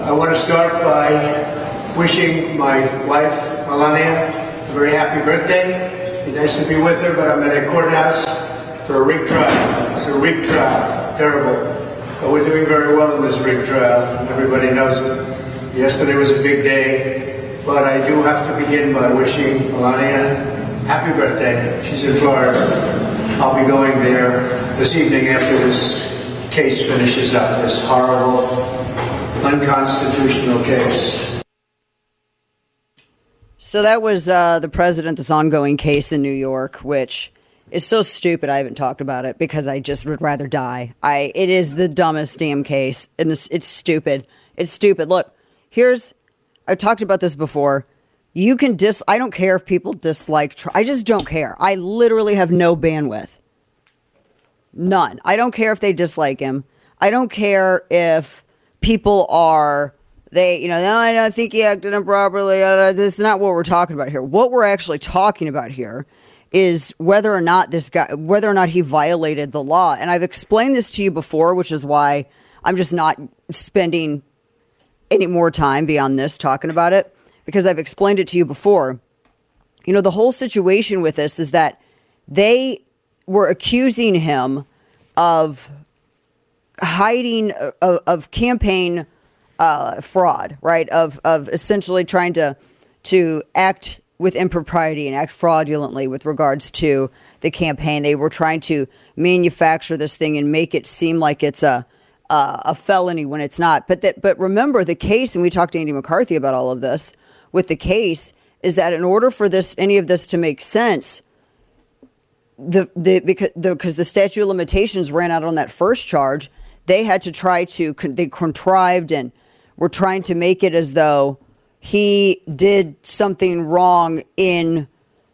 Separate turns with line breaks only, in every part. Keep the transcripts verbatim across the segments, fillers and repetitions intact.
I want to start by wishing my wife, Melania, a very happy birthday. Be nice to be with her, but I'm at a courthouse for a rig trial. It's a rig trial. Terrible. But we're doing very well in this rig trial. Everybody knows it. Yesterday was a big day, but I do have to begin by wishing Melania happy birthday. She's in Florida. I'll be going there this evening after this case finishes up, this horrible, unconstitutional case.
So that was uh, the president, this ongoing case in New York, which is so stupid I haven't talked about it because I just would rather die. I It is the dumbest damn case, and this, it's stupid. It's stupid. Look, here's, I've talked about this before. You can dis, I don't care if people dislike, I just don't care. I literally have no bandwidth. None. I don't care if they dislike him. I don't care if people are, they, you know, no, I don't think he acted improperly. Uh, this is not what we're talking about here. What we're actually talking about here is whether or not this guy, whether or not he violated the law. And I've explained this to you before, which is why I'm just not spending any more time beyond this talking about it, because I've explained it to you before. You know, the whole situation with this is that they were accusing him of hiding, of, of campaign uh, fraud, right? Of of essentially trying to to act with impropriety and act fraudulently with regards to the campaign. They were trying to manufacture this thing and make it seem like it's a uh, a felony when it's not. But that, but remember the case, and we talked to Andy McCarthy about all of this. With the case, is that in order for this any of this to make sense, the the because the because the statute of limitations ran out on that first charge, they had to try to they contrived and were trying to make it as though he did something wrong in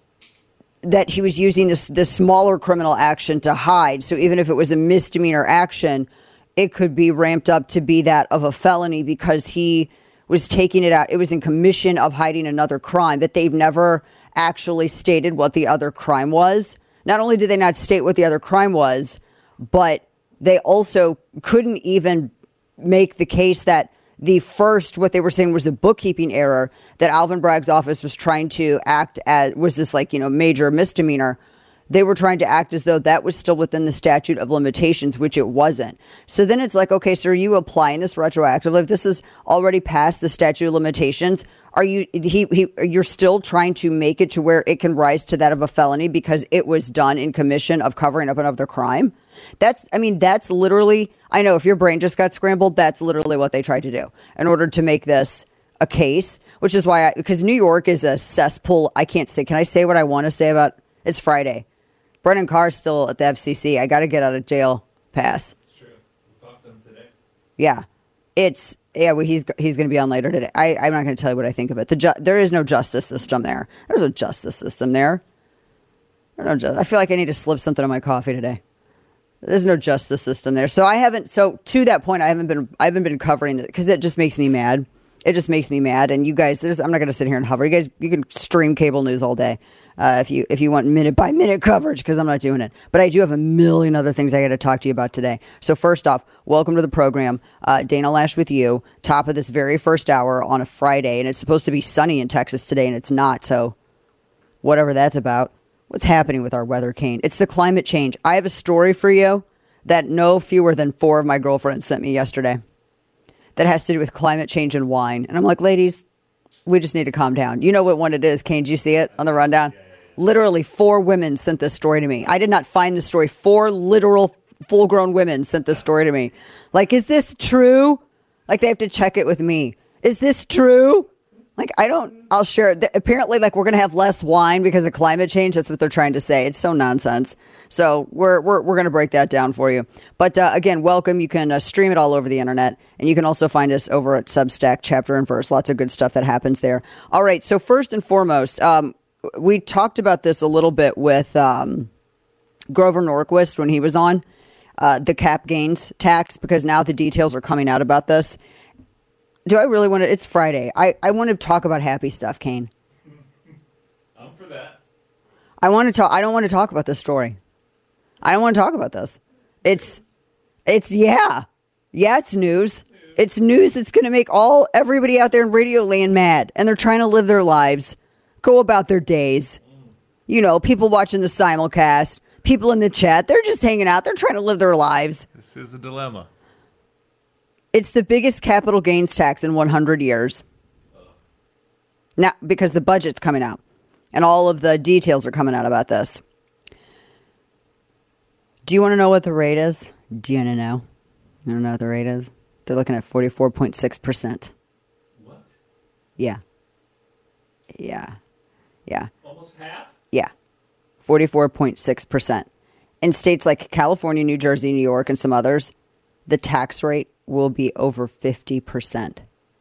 that he was using this this smaller criminal action to hide. So even if it was a misdemeanor action, it could be ramped up to be that of a felony because he was taking it out. It was in commission of hiding another crime, but they've never actually stated what the other crime was. Not only did they not state what the other crime was, but they also couldn't even make the case that the first, what they were saying was a bookkeeping error, that Alvin Bragg's office was trying to act as, was this like, you know, major misdemeanor. They were trying to act as though that was still within the statute of limitations, which it wasn't. So then it's like, okay, so are you applying this retroactively? If this is already past the statute of limitations, are you, he, he, you're still trying to make it to where it can rise to that of a felony because it was done in commission of covering up another crime? That's, I mean, that's literally, I know if your brain just got scrambled, that's literally what they tried to do in order to make this a case, which is why I, because New York is a cesspool. I can't say, can I say what I want to say about, it's Friday. Brennan Carr's still at the F C C. I got to get out of jail pass.
It's true. We talked to him today.
Yeah. It's, yeah, well, he's he's going to be on later today. I, I'm not going to tell you what I think of it. The ju- There is no justice system there. There's a justice system there. There's no ju- I feel like I need to slip something on my coffee today. There's no justice system there. So I haven't, so to that point, I haven't been, I haven't been covering it because it just makes me mad. It just makes me mad. And you guys, there's, I'm not going to sit here and hover. You guys, you can stream cable news all day. Uh, if you if you want minute by minute coverage, because I'm not doing it. But I do have a million other things I got to talk to you about today. So first off, welcome to the program. Uh, Dana Lash with you. Top of this very first hour on a Friday. And it's supposed to be sunny in Texas today, and it's not. So whatever that's about. What's happening with our weather, Kane? It's the climate change. I have a story for you that no fewer than four of my girlfriends sent me yesterday that has to do with climate change and wine. And I'm like, ladies, we just need to calm down. You know what one it is, Kane? Did you see it on the rundown? Literally four women sent this story to me. I did not find the story. Four literal full-grown women sent this story to me. Like, is this true? Like, they have to check it with me. Is this true? Like, I don't, I'll share it. Apparently, like, we're going to have less wine because of climate change. That's what they're trying to say. It's so nonsense. So we're we're we're going to break that down for you. But uh, again, welcome. You can uh, stream it all over the internet. And you can also find us over at Substack, Chapter and Verse. Lots of good stuff that happens there. All right. So first and foremost, um, we talked about this a little bit with um, Grover Norquist when he was on uh, the cap gains tax, because now the details are coming out about this. Do I really want to? It's Friday. I, I want to talk about happy stuff, Kane.
I'm for that.
I want to talk. I don't want to talk about this story. I don't want to talk about this. It's, it's, yeah. Yeah, it's news. It's news that's going to make all everybody out there in Radio Land mad, and they're trying to live their lives, go about their days. You know, people watching the simulcast, people in the chat, they're just hanging out. They're trying to live their lives.
This is a dilemma.
It's the biggest capital gains tax in one hundred years. Now, because the budget's coming out, and all of the details are coming out about this. Do you want to know what the rate is? Do you want to know? You want to know what the rate is? They're looking at forty-four point six percent.
What?
Yeah. Yeah. Yeah.
Almost half?
Yeah. forty-four point six percent. In states like California, New Jersey, New York, and some others, the tax rate will be over fifty percent.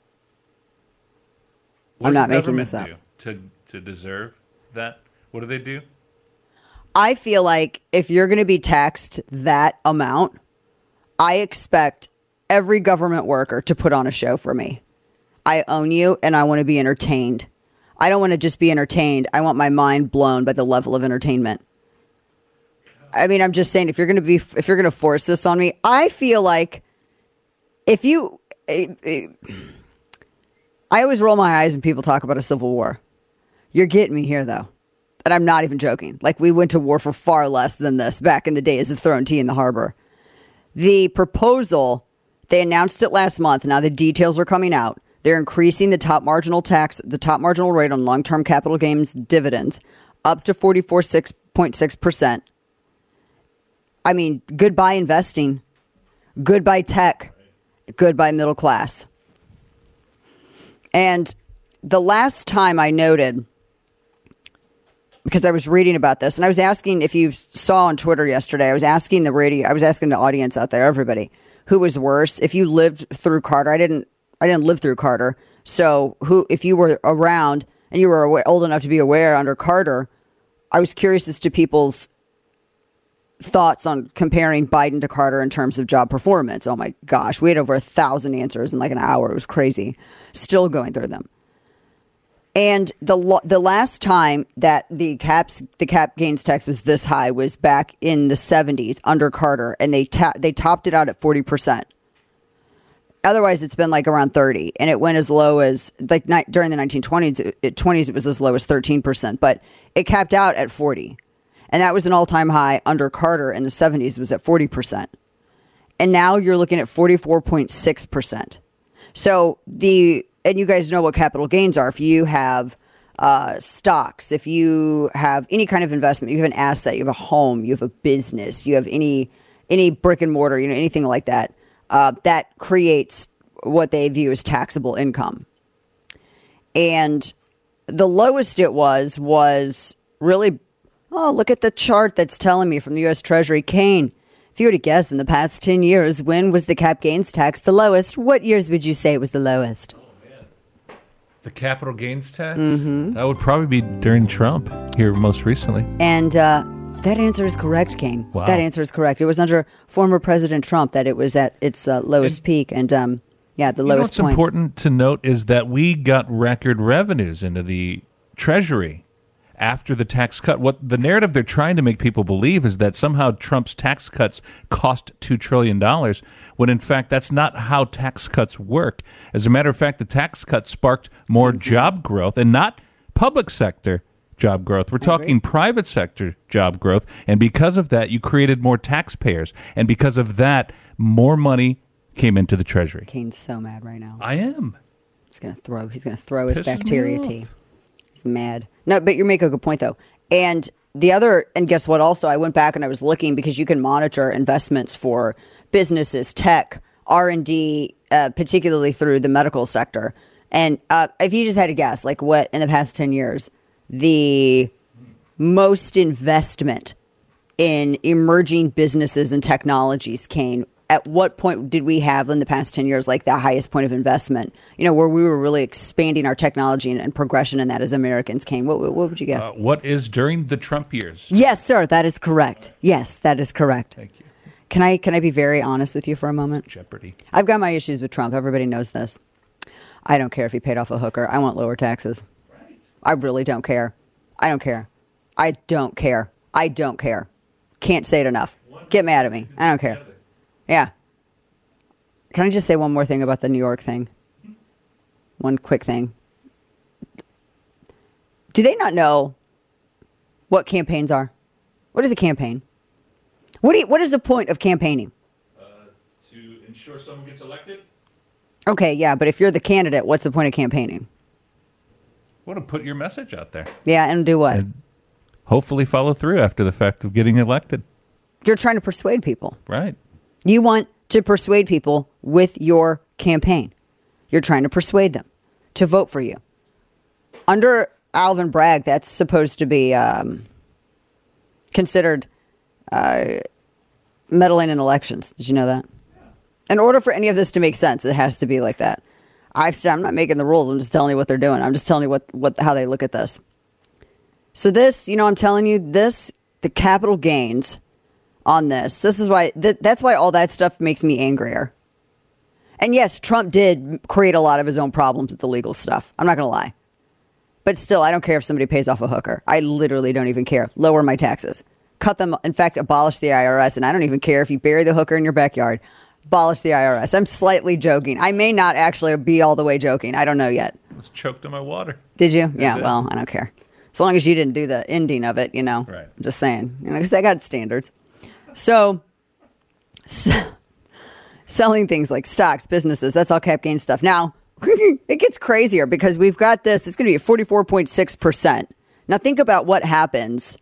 What
I'm
does
not
the
making this
government
up.
do to to deserve that? What do they do?
I feel like if you're going to be taxed that amount, I expect every government worker to put on a show for me. I own you and I want to be entertained. I don't want to just be entertained. I want my mind blown by the level of entertainment. I mean, I'm just saying, if you're going to be, if you're going to force this on me, I feel like if you, I always roll my eyes when people talk about a civil war. You're getting me here, though. And I'm not even joking. Like, we went to war for far less than this back in the days of throwing tea in the harbor. The proposal, they announced it last month. Now the details are coming out. They're increasing the top marginal tax, the top marginal rate on long-term capital gains dividends up to forty-four point six percent. I mean, goodbye investing, goodbye tech, goodbye middle class. And the last time I noted, because I was reading about this, and I was asking, if you saw on Twitter yesterday, I was asking the radio, I was asking the audience out there, everybody, who was worse. If you lived through Carter, I didn't, I didn't live through Carter. So who, if you were around and you were aware, old enough to be aware under Carter, I was curious as to people's thoughts on comparing Biden to Carter in terms of job performance. Oh my gosh, we had over a thousand answers in like an hour. It was crazy. Still going through them. And the lo- the last time that the caps the cap gains tax was this high was back in the seventies under Carter, and they ta- they topped it out at forty percent. Otherwise, it's been like around thirty, and it went as low as like ni- during the nineteen twenties. It, twenties, it was as low as thirteen percent, but it capped out at forty, and that was an all time high under Carter in the seventies. It was at forty percent, and now you're looking at forty-four point six percent. So the And you guys know what capital gains are. If you have uh, stocks, if you have any kind of investment, you have an asset, you have a home, you have a business, you have any any brick and mortar, you know, anything like that, uh, that creates what they view as taxable income. And the lowest it was was really, oh, look at the chart that's telling me from the U S Treasury. Kane, if you were to guess in the past ten years, when was the cap gains tax the lowest? What years would you say it was the lowest?
The capital gains tax?
Mm-hmm.
That would probably be during Trump here most recently.
And uh, that answer is correct, Kane.
Wow.
That answer is correct. It was under former President Trump that it was at its uh, lowest
And-
peak. And um, yeah, the
You know
lowest
what's
point.
important to note is that we got record revenues into the Treasury after the tax cut. What the narrative they're trying to make people believe is that somehow Trump's tax cuts cost two trillion dollars, when in fact that's not how tax cuts work. As a matter of fact, the tax cut sparked more job growth, and not public sector job growth. We're talking private sector job growth, and because of that, you created more taxpayers, and because of that, more money came into the Treasury.
Kane's so mad right now.
I am.
He's gonna throw. He's gonna throw his
Pisses me
bacteria
off.
tea. He's mad. No, but you make a good point though. And the other, and guess what? Also, I went back and I was looking because you can monitor investments for businesses, tech, R and D, uh, particularly through the medical sector. And uh, if you just had to guess, like what in the past ten years, the most investment in emerging businesses and technologies came. At what point did we have in the past ten years, like the highest point of investment, you know, where we were really expanding our technology and, and progression in that as Americans came? What, what would you guess?
Uh, what is during the Trump years?
Yes, sir. That is correct. Yes, that is correct.
Thank you.
Can I, can I be very honest with you for a moment?
Jeopardy.
I've got my issues with Trump. Everybody knows this. I don't care if he paid off a hooker. I want lower taxes. I really don't care. I don't care. I don't care. I don't care. Can't say it enough. Get mad at me. I don't care. Yeah. Can I just say one more thing about the New York thing? One quick thing. Do they not know what campaigns are? What is a campaign? What do you, what is the point of campaigning?
Uh, to ensure someone gets elected?
Okay, yeah, but if you're the candidate, what's the point of campaigning?
Want to put your message out there.
Yeah, and do what?
And hopefully follow through after the fact of getting elected.
You're trying to persuade people.
Right.
You want to persuade people with your campaign. You're trying to persuade them to vote for you. Under Alvin Bragg, that's supposed to be um, considered uh, meddling in elections. Did you know that? In order for any of this to make sense, it has to be like that. I've, I'm not making the rules. I'm just telling you what they're doing. I'm just telling you what, what how they look at this. So this, you know, I'm telling you this, the capital gains on this. This is why, th- that's why all that stuff makes me angrier. And yes, Trump did create a lot of his own problems with the legal stuff. I'm not going to lie. But still, I don't care if somebody pays off a hooker. I literally don't even care. Lower my taxes. Cut them. In fact, abolish the I R S. And I don't even care if you bury the hooker in your backyard. Abolish the I R S. I'm slightly joking. I may not actually be all the way joking. I don't know yet.
I was choked on my water.
Did you? Yeah,
did.
well, I don't care. As long as you didn't do the ending of it, you know.
Right.
I'm just saying. You know, because I got standards. So, so, selling things like stocks, businesses, that's all cap gain stuff. Now, it gets crazier because we've got this. It's going to be at forty-four point six percent. Now, think about what happens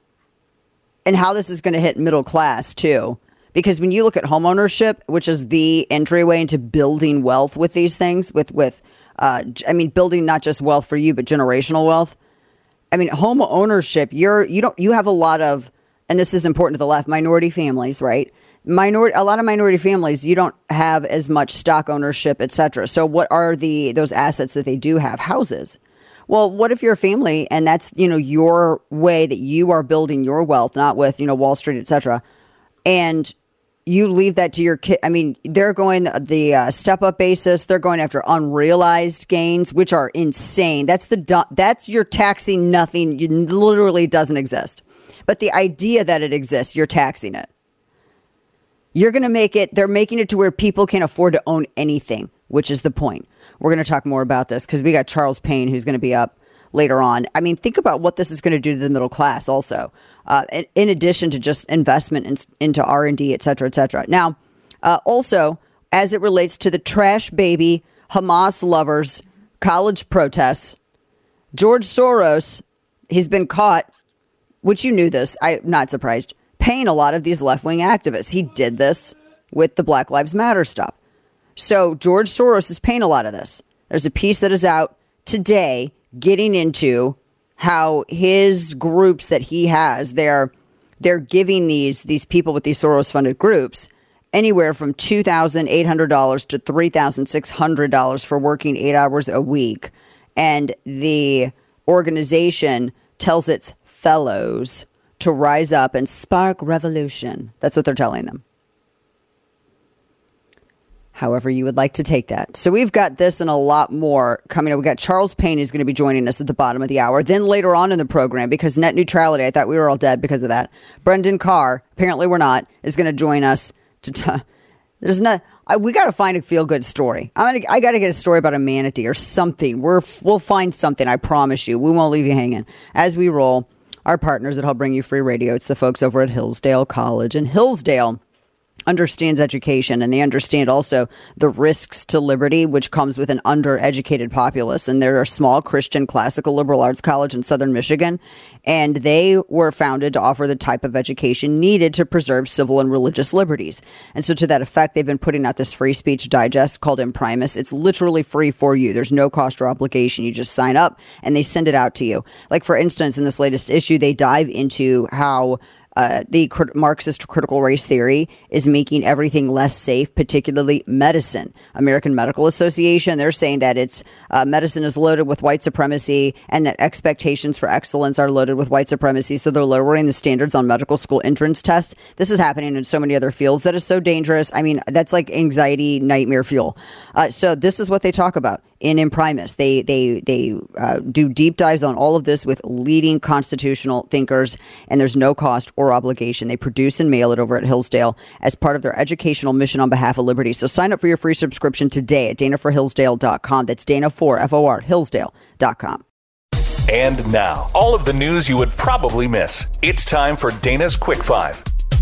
and how this is going to hit middle class, too. Because when you look at home ownership, which is the entryway into building wealth with these things, with, with uh, I mean, building not just wealth for you, but generational wealth. I mean, home ownership, you're, you don't, you have a lot of, and this is important to the left, minority families, right? Minority, a lot of minority families, you don't have as much stock ownership, et cetera. So what are the, those assets that they do have? Houses. Well, what if you're a family and that's, you know, your way that you are building your wealth, not with, you know, Wall Street, et cetera. And you leave that to your kid. I mean, they're going the uh, step up basis. They're going after unrealized gains, which are insane. That's the du- that's you're taxing nothing. You literally doesn't exist. But the idea that it exists, you're taxing it. You're going to make it. They're making it to where people can't afford to own anything, which is the point. We're going to talk more about this because we got Charles Payne, who's going to be up later on. I mean, think about what this is going to do to the middle class also, uh, in, in addition to just investment in, into R and D, et cetera, et cetera. Now, uh, also, as it relates to the trash baby Hamas lovers college protests, George Soros, he's been caught, which you knew this, I'm not surprised, paying a lot of these left-wing activists. He did this with the Black Lives Matter stuff. So George Soros is paying a lot of this. There's a piece that is out today getting into how his groups that he has, they're they're giving these these people with these Soros funded groups anywhere from two thousand eight hundred dollars to three thousand six hundred dollars for working eight hours a week. And the organization tells its fellows to rise up and spark revolution. That's what they're telling them. However you would like to take that. So we've got this and a lot more coming up. We've got Charles Payne who's going to be joining us at the bottom of the hour. Then later on in the program, because net neutrality, I thought we were all dead because of that. Brendan Carr, apparently we're not, is going to join us. To t- There's not. I, we got to find a feel-good story. I'm gonna, I got to get a story about a manatee or something. We're, we'll find something, I promise you. We won't leave you hanging. As we roll, our partners that help bring you free radio, it's the folks over at Hillsdale College. And Hillsdale understands education, and they understand also the risks to liberty, which comes with an undereducated populace. And they're a small Christian classical liberal arts college in southern Michigan, and they were founded to offer the type of education needed to preserve civil and religious liberties. And so to that effect, they've been putting out this free speech digest called Imprimis. It's literally free for you. There's no cost or obligation. You just sign up and they send it out to you. Like, for instance, in this latest issue, they dive into how Uh, the crit- Marxist critical race theory is making everything less safe, particularly medicine. American Medical Association, they're saying that it's uh, medicine is loaded with white supremacy and that expectations for excellence are loaded with white supremacy. So they're lowering the standards on medical school entrance tests. This is happening in so many other fields that is so dangerous. I mean, that's like anxiety nightmare fuel. Uh, so this is what they talk about in Imprimis. They they they uh, do deep dives on all of this with leading constitutional thinkers, and there's no cost or or obligation. They produce and mail it over at Hillsdale as part of their educational mission on behalf of liberty. So sign up for your free subscription today at dana for hillsdale dot com. That's Dana for F O R, Hillsdale dot com.
And now, all of the news you would probably miss. It's time for Dana's Quick Five.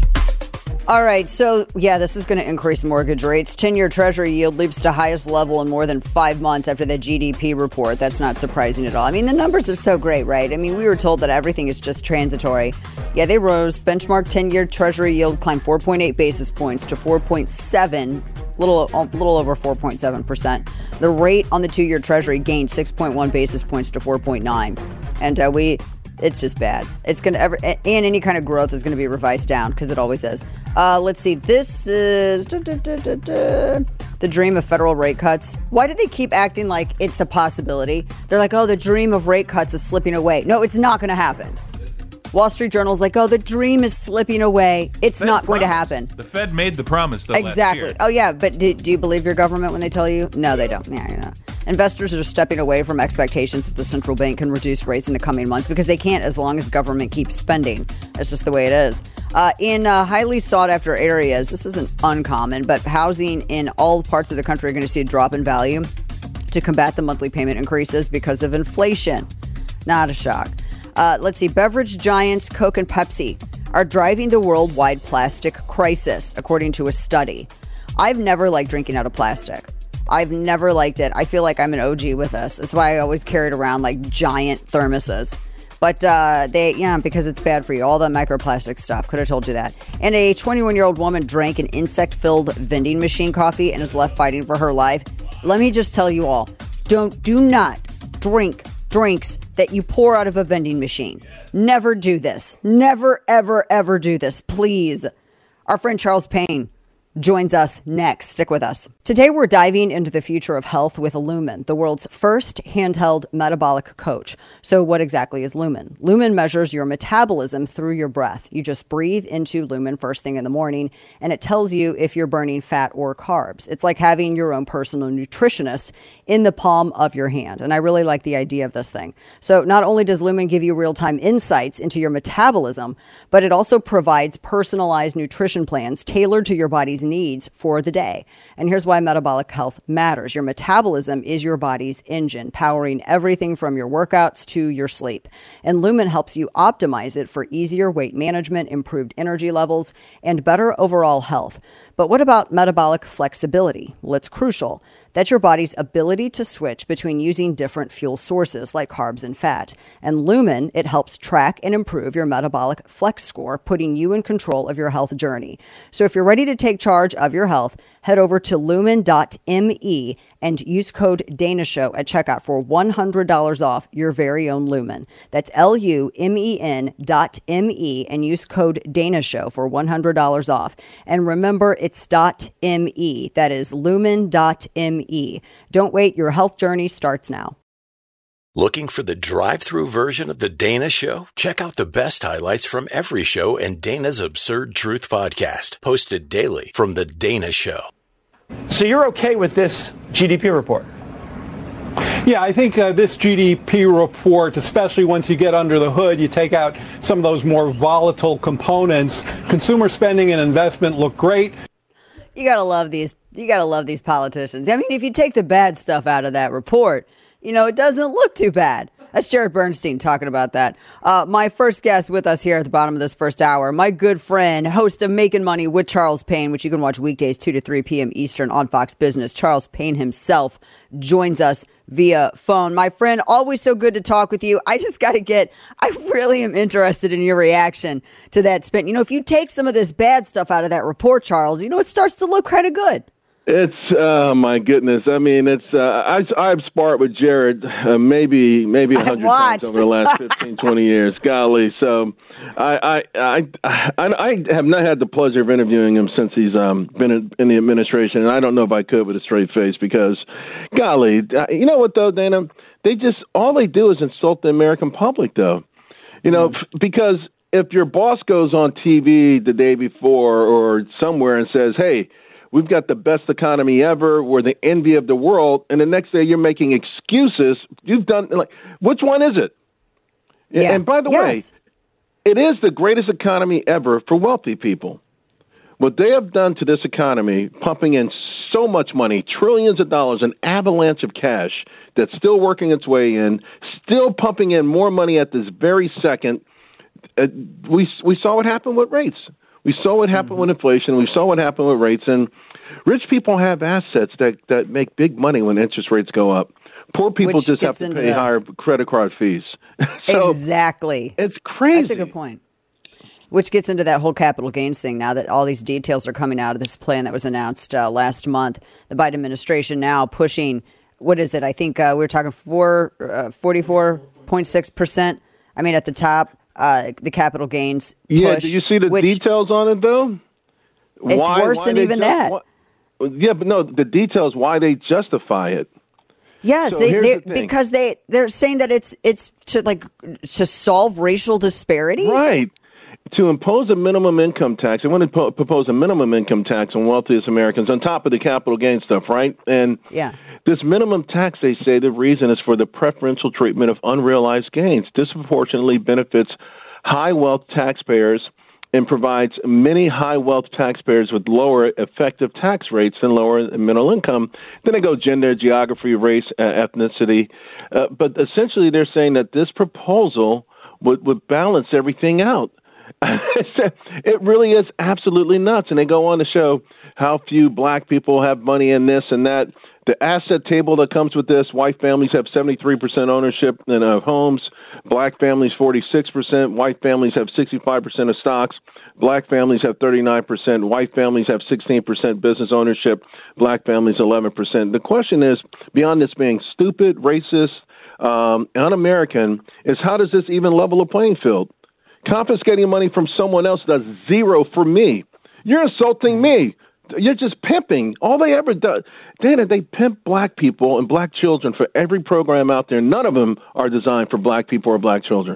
All right, so yeah, this is going to increase mortgage rates. ten-year Treasury yield leaps to highest level in more than five months after the G D P report. That's not surprising at all. I mean, the numbers are so great, right? I mean, we were told that everything is just transitory. Yeah, they rose. Benchmark ten-year Treasury yield climbed four point eight basis points to four point seven, little, a little over four point seven percent. The rate on the two-year Treasury gained six point one basis points to four point nine. And uh, we... It's just bad. It's going to ever, and any kind of growth is going to be revised down because it always is. Uh, let's see. This is da, da, da, da, da, the dream of federal rate cuts. Why do they keep acting like it's a possibility? They're like, oh, the dream of rate cuts is slipping away. No, it's not going to happen. Wall Street Journal's like, oh, the dream is slipping away. It's
Fed
not going to
promised.
happen.
The Fed made the promise, though,
Exactly.
last year.
Oh, yeah, but do, do you believe your government when they tell you? No, they don't. Yeah, you know. Investors are stepping away from expectations that the central bank can reduce rates in the coming months because they can't as long as government keeps spending. That's just the way it is. Uh, in uh, highly sought-after areas, this isn't uncommon, but housing in all parts of the country are going to see a drop in value to combat the monthly payment increases because of inflation. Not a shock. Uh, let's see. Beverage giants Coke and Pepsi are driving the worldwide plastic crisis, according to a study. I've never liked drinking out of plastic. I've never liked it. I feel like I'm an O G with this. That's why I always carried around like giant thermoses. But uh, they, yeah, because it's bad for you. All the microplastic stuff. Could have told you that. And a twenty-one-year-old woman drank an insect-filled vending machine coffee and is left fighting for her life. Let me just tell you all, don't, do not drink drinks that you pour out of a vending machine. Never do this. Never, ever, ever do this. Please. Our friend Charles Payne joins us next. Stick with us. Today, we're diving into the future of health with Lumen, the world's first handheld metabolic coach. So what exactly is Lumen? Lumen measures your metabolism through your breath. You just breathe into Lumen first thing in the morning, and it tells you if you're burning fat or carbs. It's like having your own personal nutritionist in the palm of your hand. And I really like the idea of this thing. So not only does Lumen give you real-time insights into your metabolism, but it also provides personalized nutrition plans tailored to your body's needs for the day. And here's why metabolic health matters. Your metabolism is your body's engine, powering everything from your workouts to your sleep. And Lumen helps you optimize it for easier weight management, improved energy levels, and better overall health. But what about metabolic flexibility? Well, it's crucial. That's your body's ability to switch between using different fuel sources like carbs and fat. And Lumen, it helps track and improve your metabolic flex score, putting you in control of your health journey. So if you're ready to take charge of your health, head over to lumen dot me and use code DANASHOW at checkout for one hundred dollars off your very own Lumen. That's L U M E N dot M-E and use code DANASHOW for one hundred dollars off. And remember, it's .me. That is lumen dot me. Don't wait. Your health journey starts now.
Looking for the drive-through version of The Dana Show? Check out the best highlights from every show and Dana's Absurd Truth podcast, posted daily from The Dana Show.
So you're okay with this G D P report?
Yeah, I think uh, this G D P report, especially once you get under the hood, you take out some of those more volatile components. Consumer spending and investment look great.
You gotta love these. You gotta love these politicians. I mean, if you take the bad stuff out of that report, you know, it doesn't look too bad. That's Jared Bernstein talking about that. Uh, my first guest with us here at the bottom of this first hour, my good friend, host of Making Money with Charles Payne, which you can watch weekdays two to three p.m. Eastern on Fox Business. Charles Payne himself joins us via phone. My friend, always so good to talk with you. I just got to get, I really am interested in your reaction to that spin. You know, if you take some of this bad stuff out of that report, Charles, you know, it starts to look kind of good.
It's, oh my goodness. I mean, it's, uh, I, I've sparred with Jared uh, maybe, maybe a hundred times over the last fifteen, twenty years. Golly. So I, I, I, I, I have not had the pleasure of interviewing him since he's um, been in, in the administration. And I don't know if I could with a straight face because, golly, you know what though, Dana? They just, all they do is insult the American public though. You know, mm. f- because if your boss goes on T V the day before or somewhere and says, hey, we've got the best economy ever. We're the envy of the world. And the next day you're making excuses. You've done, like, which one is it?
Yeah.
And by the
yes.
way, it is the greatest economy ever for wealthy people. What they have done to this economy, pumping in so much money, trillions of dollars, an avalanche of cash that's still working its way in, still pumping in more money at this very second. Uh, we we saw what happened with rates. We saw what happened mm-hmm. with inflation. We saw what happened with rates. And rich people have assets that, that make big money when interest rates go up. Poor people Which just have to pay the... higher credit card fees. so
exactly.
It's crazy.
That's a good point. Which gets into that whole capital gains thing now that all these details are coming out of this plan that was announced uh, last month. The Biden administration now pushing, what is it? I think uh, we were talking four, uh, forty-four point six percent. I mean, at the top, uh, the capital gains push.
Yeah, do you see the
which,
details on it, though?
It's why, worse why than even just, that.
Why, yeah, but no, the details, why they justify it.
Yes,
so
they, they
the
because they, they're saying that it's it's to like to solve racial disparity.
Right. To impose a minimum income tax, they want to po- propose a minimum income tax on wealthiest Americans on top of the capital gain stuff, right? And
yeah.
this minimum tax, they say the reason is for the preferential treatment of unrealized gains, disproportionately benefits high wealth taxpayers and provides many high wealth taxpayers with lower effective tax rates than lower and middle income. Then they go gender, geography, race, uh, ethnicity. Uh, but essentially they're saying that this proposal would, would balance everything out. It really is absolutely nuts. And they go on to show how few black people have money in this and that. The asset table that comes with this, white families have seventy-three percent ownership in uh, homes, black families forty-six percent, white families have sixty-five percent of stocks, black families have thirty-nine percent, white families have sixteen percent business ownership, black families eleven percent. The question is, beyond this being stupid, racist, um, un-American, is how does this even level a playing field? Confiscating money from someone else does zero for me. You're insulting me. You're just pimping. All they ever do, Dana, they pimp black people and black children for every program out there. None of them are designed for black people or black children.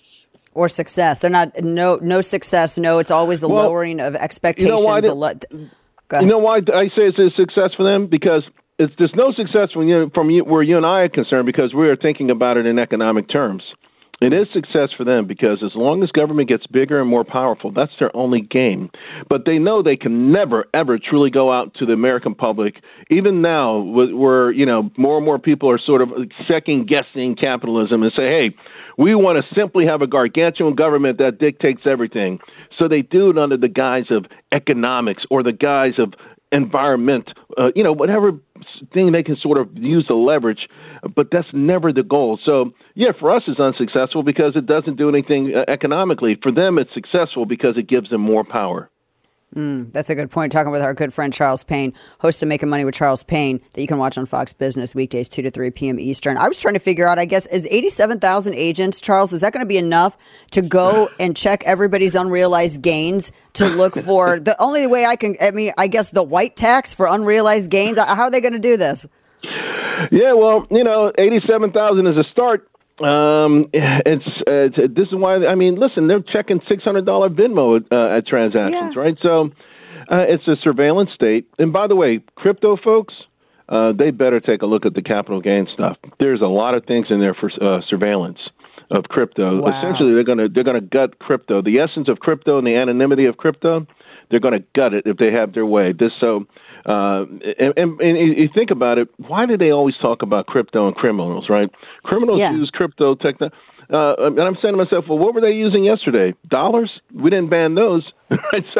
Or success. They're not, no no success. No, it's always a
well,
lowering of expectations.
You know why, they,
lo-
you know why I say it's a success for them? Because it's, there's no success when you, from you, where you and I are concerned, because we are thinking about it in economic terms. It is success for them because as long as government gets bigger and more powerful, that's their only game. But they know they can never, ever truly go out to the American public. Even now, where, you know, more and more people are sort of second-guessing capitalism and say, hey, we want to simply have a gargantuan government that dictates everything. So they do it under the guise of economics or the guise of environment, uh, you know, whatever thing they can sort of use the leverage, but that's never the goal. So, yeah, for us it's unsuccessful because it doesn't do anything uh, economically. For them, it's successful because it gives them more power.
Mm, that's a good point. Talking with our good friend Charles Payne, host of Making Money with Charles Payne, that you can watch on Fox Business weekdays two to three p.m. Eastern. I was trying to figure out, I guess, is eighty-seven thousand agents, Charles, is that going to be enough to go and check everybody's unrealized gains to look for the only way I can, I mean, I guess the white tax for unrealized gains? How are they going to do this?
Yeah, well, you know, eighty-seven thousand is a start. Um, it's, uh, it's this is why I mean, listen, they're checking six hundred dollar Venmo uh, at transactions, yeah. right? So uh, it's a surveillance state. And by the way, crypto folks, uh, they better take a look at the capital gain stuff. There's a lot of things in there for uh, surveillance of crypto.
Wow.
Essentially, they're gonna they're gonna gut crypto. The essence of crypto and the anonymity of crypto, they're gonna gut it if they have their way. This so. Uh, and, and, and you think about it, why do they always talk about crypto and criminals, right? Criminals yeah. use crypto techno. Uh, and I'm saying to myself, well, what were they using yesterday? Dollars? We didn't ban those. Right? So,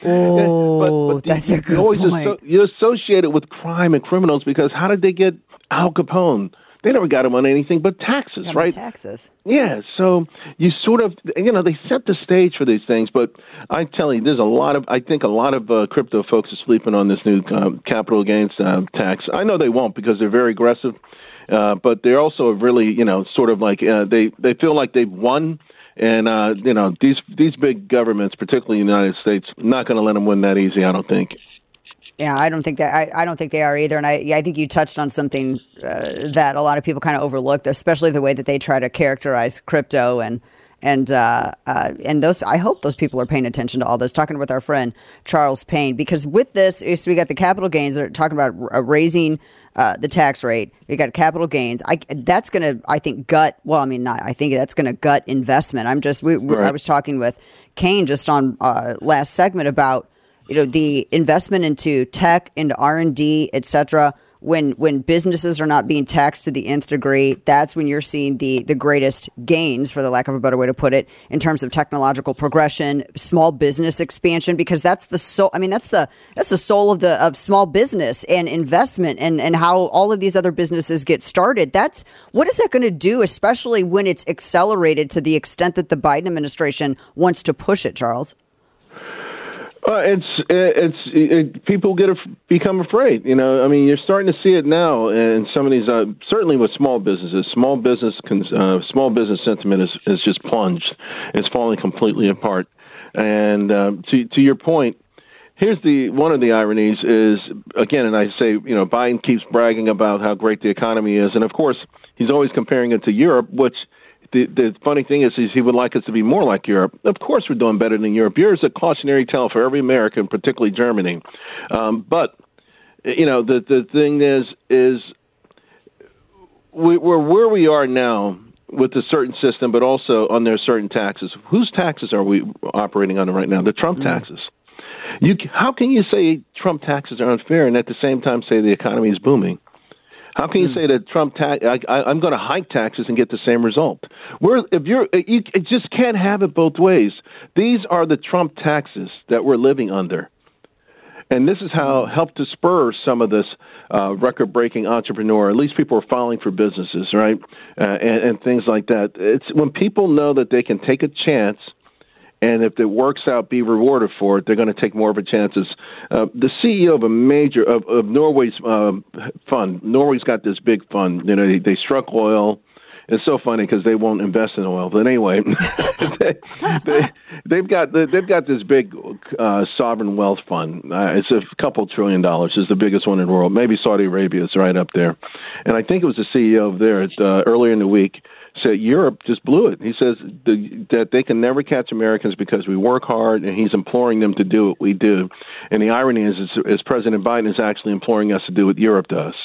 oh, but, but that's you, a good
you
point.
Asso- you associate it with crime and criminals because how did they get Al Capone? They never got him on anything but taxes,
yeah,
right?
Taxes.
Yeah, so you sort of, you know, they set the stage for these things, but I tell you, there's a lot of, I think a lot of uh, crypto folks are sleeping on this new uh, capital gains uh, tax. I know they won't because they're very aggressive, uh, but they're also really, you know, sort of like, uh, they, they feel like they've won, and, uh, you know, these these big governments, particularly the United States, not going to let them win that easy, I don't think.
Yeah, I don't think that I, I don't think they are either, and I I think you touched on something uh, that a lot of people kind of overlooked, especially the way that they try to characterize crypto and And uh, uh, and those, I hope those people are paying attention to all this. Talking with our friend Charles Payne, because with this, so we got the capital gains. They're talking about uh, raising uh, the tax rate. You got capital gains. I that's going to, I think, gut. Well, I mean, not. I think that's going to gut investment. I'm just. We, we,
right.
I was talking with Kane just on uh, last segment about, you know, the investment into tech, into R and D, et cetera. When when businesses are not being taxed to the nth degree, that's when you're seeing the the greatest gains, for the lack of a better way to put it, in terms of technological progression, small business expansion, because that's the soul. I mean, that's the that's the soul of the of small business and investment, and and how all of these other businesses get started. That's what is that going to do, especially when it's accelerated to the extent that the Biden administration wants to push it, Charles?
Uh, it's it's it, people get become afraid. You know, I mean, you're starting to see it now, and some of these uh, certainly with small businesses, small business uh, small business sentiment is, is just plunged. It's falling completely apart. And uh, to to your point, here's the one of the ironies is again, and I say, you know, Biden keeps bragging about how great the economy is, and of course, he's always comparing it to Europe, which. The, the funny thing is, is he would like us to be more like Europe. Of course we're doing better than Europe. Europe's a cautionary tale for every American, particularly Germany. Um, but, you know, the the thing is, is we, we're where we are now with a certain system, but also under certain taxes. Whose taxes are we operating under right now? The Trump mm. taxes. You, how can you say Trump taxes are unfair and at the same time say the economy is booming? How can you mm. say that Trump tax? I, I, I'm going to hike taxes and get the same result? We're if you're you just can't have it both ways. These are the Trump taxes that we're living under, and this is how it helped to spur some of this uh, record-breaking entrepreneur. At least people are filing for businesses, right, uh, and, and things like that. It's when people know that they can take a chance. And if it works out, be rewarded for it, they're going to take more of a chances. Uh, the C E O of a major of, of Norway's um, fund, Norway's got this big fund. You know, they, they struck oil. It's so funny because they won't invest in oil. But anyway, they, they, they've got they've got this big uh, sovereign wealth fund. Uh, it's a couple trillion dollars. It's the biggest one in the world. Maybe Saudi Arabia is right up there. And I think it was the C E O there uh, earlier in the week. Said Europe just blew it. He says the, that they can never catch Americans because we work hard, and he's imploring them to do what we do. And the irony is, is, is President Biden is actually imploring us to do what Europe does.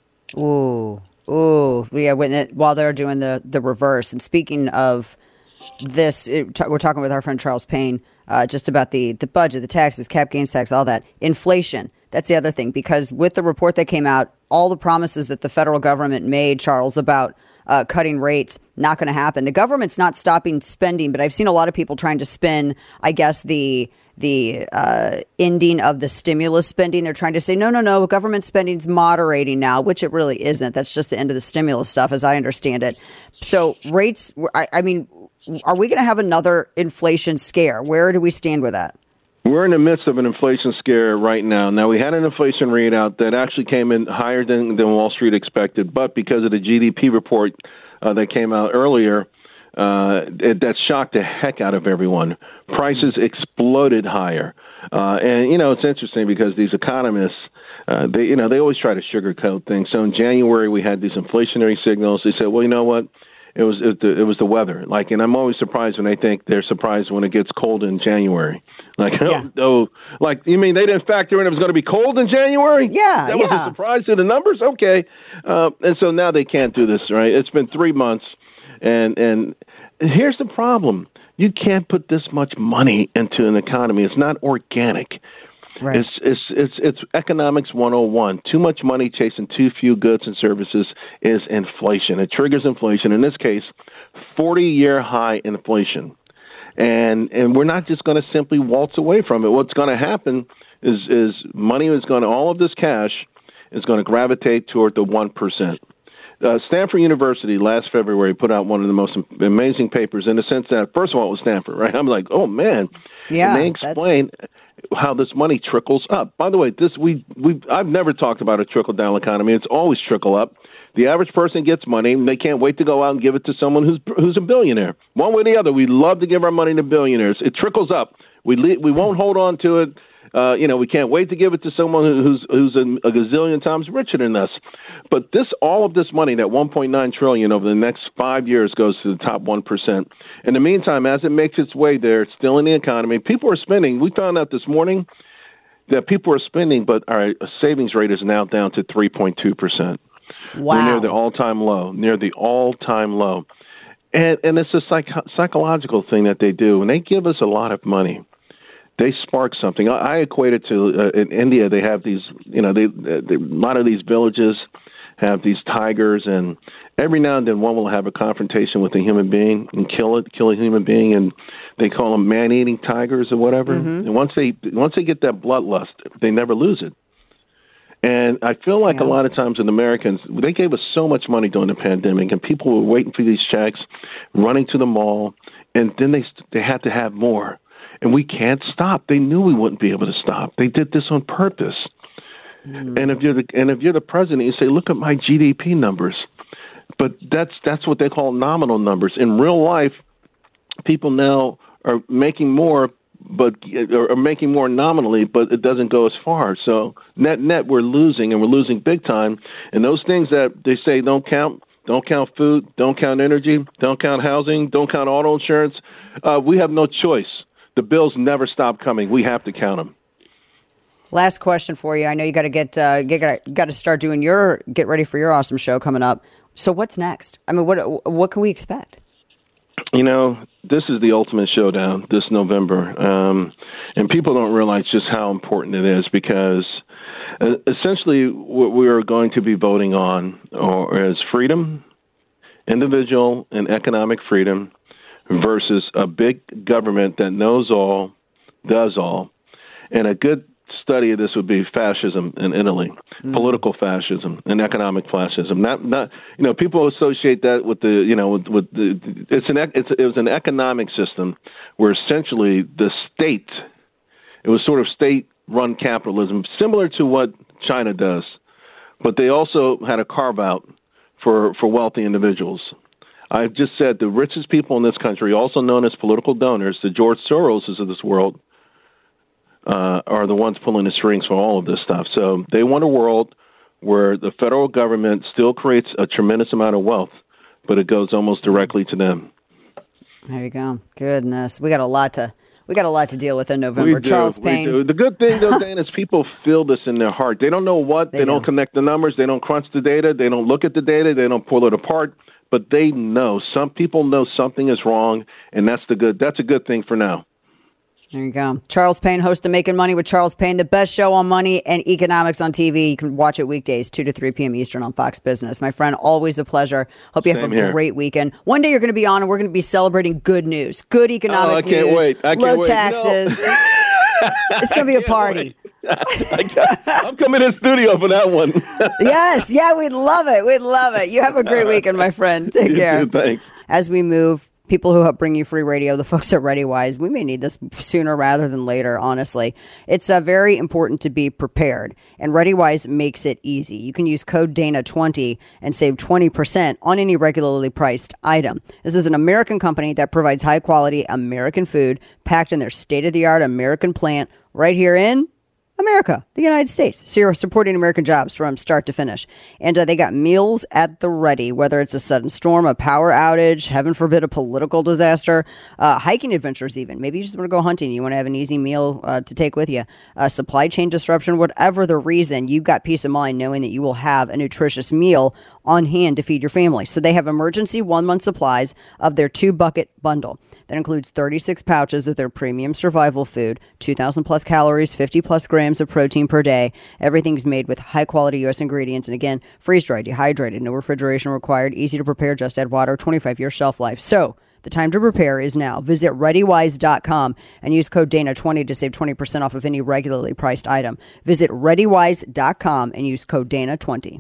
Ooh, ooh, yeah. When it, while they're doing the the reverse. And speaking of this, it, t- we're talking with our friend Charles Payne uh, just about the the budget, the taxes, cap gains tax, all that, inflation. That's the other thing, because with the report that came out, all the promises that the federal government made, Charles, about Uh, cutting rates, not going to happen. The government's not stopping spending, but I've seen a lot of people trying to spin, I guess, the the uh, ending of the stimulus spending. They're trying to say, no, no, no, government spending's moderating now, which it really isn't. That's just the end of the stimulus stuff, as I understand it. So rates, I, I mean, are we going to have another inflation scare? Where do we stand with that?
We're in the midst of an inflation scare right now. Now, we had an inflation readout that actually came in higher than, than Wall Street expected, but because of the G D P report uh, that came out earlier, uh, it, that shocked the heck out of everyone. Prices exploded higher. Uh, and, you know, it's interesting because these economists, uh, they, you know, they always try to sugarcoat things. So in January, we had these inflationary signals. They said, well, you know what? It was it, it was the weather. Like, and I'm always surprised when they think they're surprised when it gets cold in January. Like, yeah. oh, oh, like you mean they didn't factor in it was going to be cold in January?
Yeah,
that
yeah.
was a surprise to the numbers. Okay, uh, and so now they can't do this, right? It's been three months, and and here's the problem: you can't put this much money into an economy. It's not organic. Right. It's, it's it's it's economics one oh one. Too much money chasing too few goods and services is inflation. It triggers inflation. In this case, forty-year high inflation. And and we're not just going to simply waltz away from it. What's going to happen is is money is going to, all of this cash is going to gravitate toward the one percent. Uh, Stanford University last February put out one of the most amazing papers in the sense that, first of all, it was Stanford, right? I'm like, oh, man.
Yeah,
and they explain how this money trickles up. By the way, this we we I've never talked about a trickle-down economy. It's always trickle up. The average person gets money, and they can't wait to go out and give it to someone who's who's a billionaire. One way or the other, we love to give our money to billionaires. It trickles up. We le- we won't hold on to it Uh, you know, we can't wait to give it to someone who's who's a, a gazillion times richer than us. But this, all of this money, that one point nine trillion dollars over the next five years, goes to the top one percent. In the meantime, as it makes its way there, it's still in the economy. People are spending. We found out this morning that people are spending, but our savings rate is now down to three point two percent.
Wow.
We're near the all-time low, near the all-time low. And and it's a psych- psychological thing that they do. And they give us a lot of money. They spark something. I, I equate it to, uh, in India, they have these, you know, they, they, a lot of these villages have these tigers, and every now and then one will have a confrontation with a human being and kill it, kill a human being, and they call them man-eating tigers or whatever. Mm-hmm. And once they once they get that bloodlust, they never lose it. And I feel like yeah. a lot of times in Americans, they gave us so much money during the pandemic, and people were waiting for these checks, running to the mall, and then they they had to have more. And we can't stop. They knew we wouldn't be able to stop. They did this on purpose. Mm. And if you're the and if you're the president, you say, "Look at my G D P numbers." But that's that's what they call nominal numbers. In real life, people now are making more, but are making more nominally, but it doesn't go as far. So net net, we're losing, and we're losing big time. And those things that they say don't count. Don't count food. Don't count energy. Don't count housing. Don't count auto insurance. Uh, we have no choice. The bills never stop coming. We have to count them.
Last question for you. I know you got to get uh, get got to start doing your get ready for your awesome show coming up. So what's next? I mean, what what can we expect?
You know, this is the ultimate showdown this November, um, and people don't realize just how important it is because uh, essentially what we are going to be voting on or is freedom, individual and economic freedom, versus a big government that knows all, does all. And a good study of this would be fascism in Italy, mm. political fascism and economic fascism. Not, not, you know, people associate that with the, you know, with, with the, it's an, it's, it was an economic system where essentially the state, it was sort of state-run capitalism, similar to what China does, but they also had a carve-out for, for wealthy individuals. I've just said the richest people in this country, also known as political donors, the George Soroses of this world, uh, are the ones pulling the strings for all of this stuff. So they want a world where the federal government still creates a tremendous amount of wealth, but it goes almost directly to them.
There you go. Goodness, we got a lot to we got a lot to deal with in November.
We do,
Charles
we
Payne.
Do. The good thing, though, Dan, is people feel this in their heart. They don't know what. They, they don't connect the numbers. They don't crunch the data. They don't look at the data. They don't pull it apart. But they know. Some people know something is wrong, and that's the good. That's a good thing for now.
There you go. Charles Payne, host of Making Money with Charles Payne, the best show on money and economics on T V. You can watch it weekdays, two to three p.m. Eastern on Fox Business. My friend, always a pleasure. Hope you Same have a here. great weekend. One day you're going to be on, and we're going to be celebrating good news, good economic
oh, I can't
news,
wait. I can't
low
wait.
taxes.
No.
It's going to be a party.
I'm coming in the studio for that one.
Yes, yeah, we'd love it. We'd love it. You have a great weekend, my friend. Take
you
care.
Too, thanks.
As we move, people who help bring you free radio, the folks at ReadyWise, we may need this sooner rather than later, honestly. It's uh, very important to be prepared, and ReadyWise makes it easy. You can use code Dana twenty and save twenty percent on any regularly priced item. This is an American company that provides high-quality American food packed in their state-of-the-art American plant right here in America, the United States. So you're supporting American jobs from start to finish. And uh, they got meals at the ready, whether it's a sudden storm, a power outage, heaven forbid, a political disaster, uh, hiking adventures even. Maybe you just want to go hunting. You want to have an easy meal uh, to take with you. Uh, supply chain disruption, whatever the reason, you've got peace of mind knowing that you will have a nutritious meal on hand to feed your family. So they have emergency one-month supplies of their two-bucket bundle. That includes thirty-six pouches of their premium survival food, two thousand plus calories, fifty plus grams of protein per day. Everything's made with high-quality U S ingredients. And again, freeze-dried, dehydrated, no refrigeration required, easy to prepare, just add water, twenty-five year shelf life. So the time to prepare is now. Visit ready wise dot com and use code Dana twenty to save twenty percent off of any regularly priced item. Visit ready wise dot com and use code Dana twenty.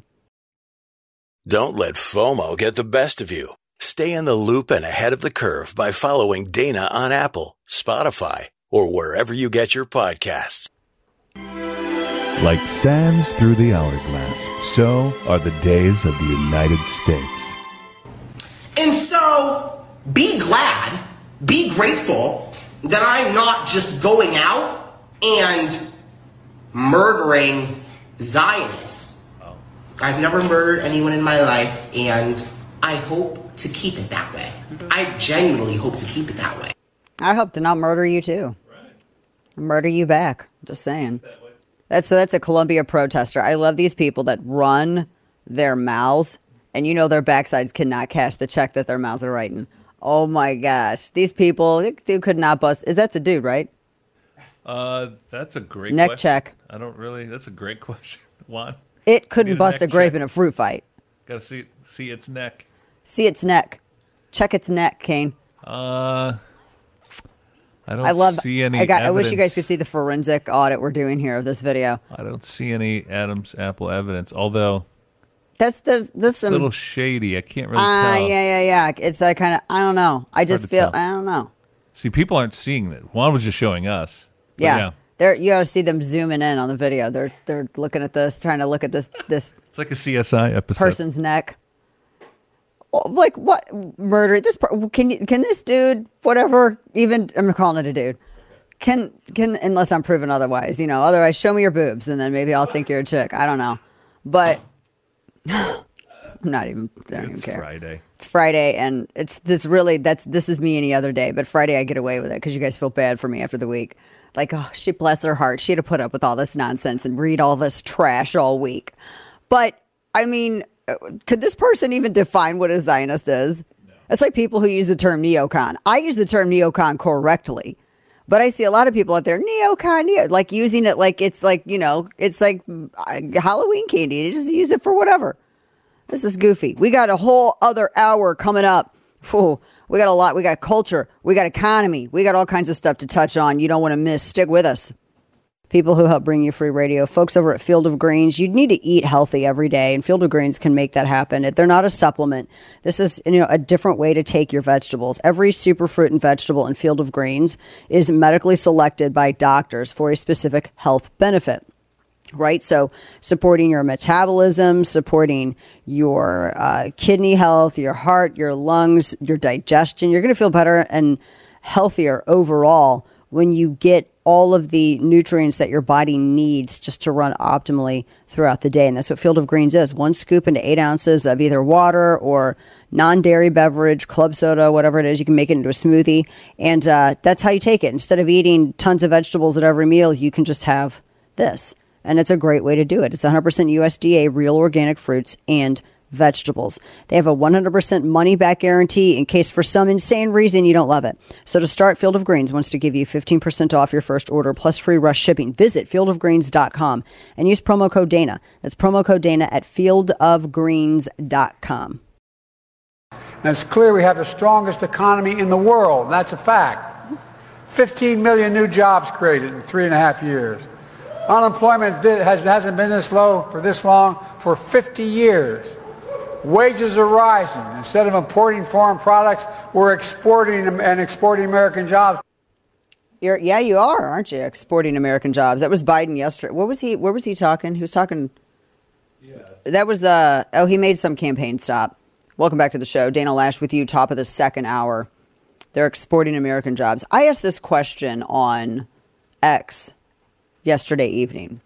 Don't let FOMO get the best of you. Stay in the loop and ahead of the curve by following Dana on Apple, Spotify, or wherever you get your podcasts.
Like sands through the hourglass, so are the days of the United States.
And so, be glad, be grateful that I'm not just going out and murdering Zionists. Oh. I've never murdered anyone in my life, and I hope to keep it that way. Mm-hmm. I genuinely hope to keep it that way.
I hope to not murder you too. Right. Murder you back. Just saying. That that's that's a Columbia protester. I love these people that run their mouths, and you know their backsides cannot cash the check that their mouths are writing. Oh my gosh, these people, dude could not bust. Is that's a dude, right?
Uh, that's a great
neck
question.
check.
I don't really. That's a great question, Juan.
It couldn't bust a, a grape check. In a fruit fight.
Got to see see its neck.
See its neck. Check its neck, Kane.
Uh. I don't
I love,
see any
I, got,
evidence.
I wish you guys could see the forensic audit we're doing here of this video.
I don't see any Adam's apple evidence, although
that's there's there's
it's
some
a little shady. I can't really
uh,
tell.
Yeah, yeah, yeah. It's that kind of I don't know. I just feel
tell.
I don't know.
See, people aren't seeing that. Juan was just showing us.
Yeah.
yeah.
They're, you got to see them zooming in on the video. They're they're looking at this, trying to look at this this.
It's like a C S I episode.
Person's neck. Like what murder? This can you can this dude whatever even I'm calling it a dude. Can can unless I'm proven otherwise, you know. Otherwise, show me your boobs, and then maybe I'll think you're a chick. I don't know, but I'm not even. I don't
it's
even care.
Friday.
It's Friday, and it's this really. That's this is me any other day, but Friday I get away with it because you guys feel bad for me after the week. Like, oh, she bless her heart, she had to put up with all this nonsense and read all this trash all week. But I mean, could this person even define what a Zionist is? No. It's like people who use the term neocon. I use the term neocon correctly. But I see a lot of people out there, neocon, neo, like using it like it's like, you know, it's like Halloween candy. They just use it for whatever. This is goofy. We got a whole other hour coming up. Whew, we got a lot. We got culture. We got economy. We got all kinds of stuff to touch on. You don't want to miss. Stick with us. People who help bring you free radio, folks over at Field of Greens. You need to eat healthy every day, and Field of Greens can make that happen. They're not a supplement. This is, you know, a different way to take your vegetables. Every superfruit and vegetable in Field of Greens is medically selected by doctors for a specific health benefit. Right? So supporting your metabolism, supporting your uh, kidney health, your heart, your lungs, your digestion. You're going to feel better and healthier overall when you get all of the nutrients that your body needs just to run optimally throughout the day. And that's what Field of Greens is. One scoop into eight ounces of either water or non-dairy beverage, club soda, whatever it is. You can make it into a smoothie. And uh, that's how you take it. Instead of eating tons of vegetables at every meal, you can just have this. And it's a great way to do it. It's one hundred percent U S D A, real organic fruits and vegetables. They have a one hundred percent money-back guarantee in case for some insane reason you don't love it. So to start, Field of Greens wants to give you fifteen percent off your first order plus free rush shipping. Visit field of greens dot com and use promo code Dana. That's promo code Dana at field of greens dot com.
And it's clear we have the strongest economy in the world. That's a fact. fifteen million new jobs created in three and a half years. Unemployment has, hasn't been this low for this long for fifty years. Wages are rising. Instead of importing foreign products, we're exporting and exporting American jobs.
You're, yeah, you are, aren't you? Exporting American jobs. That was Biden yesterday. What was he? Where was he talking? He was talking. Yeah. That was uh. Oh, he made some campaign stop. Welcome back to the show, Dana Lash with you. Top of the second hour. They're exporting American jobs. I asked this question on X yesterday evening,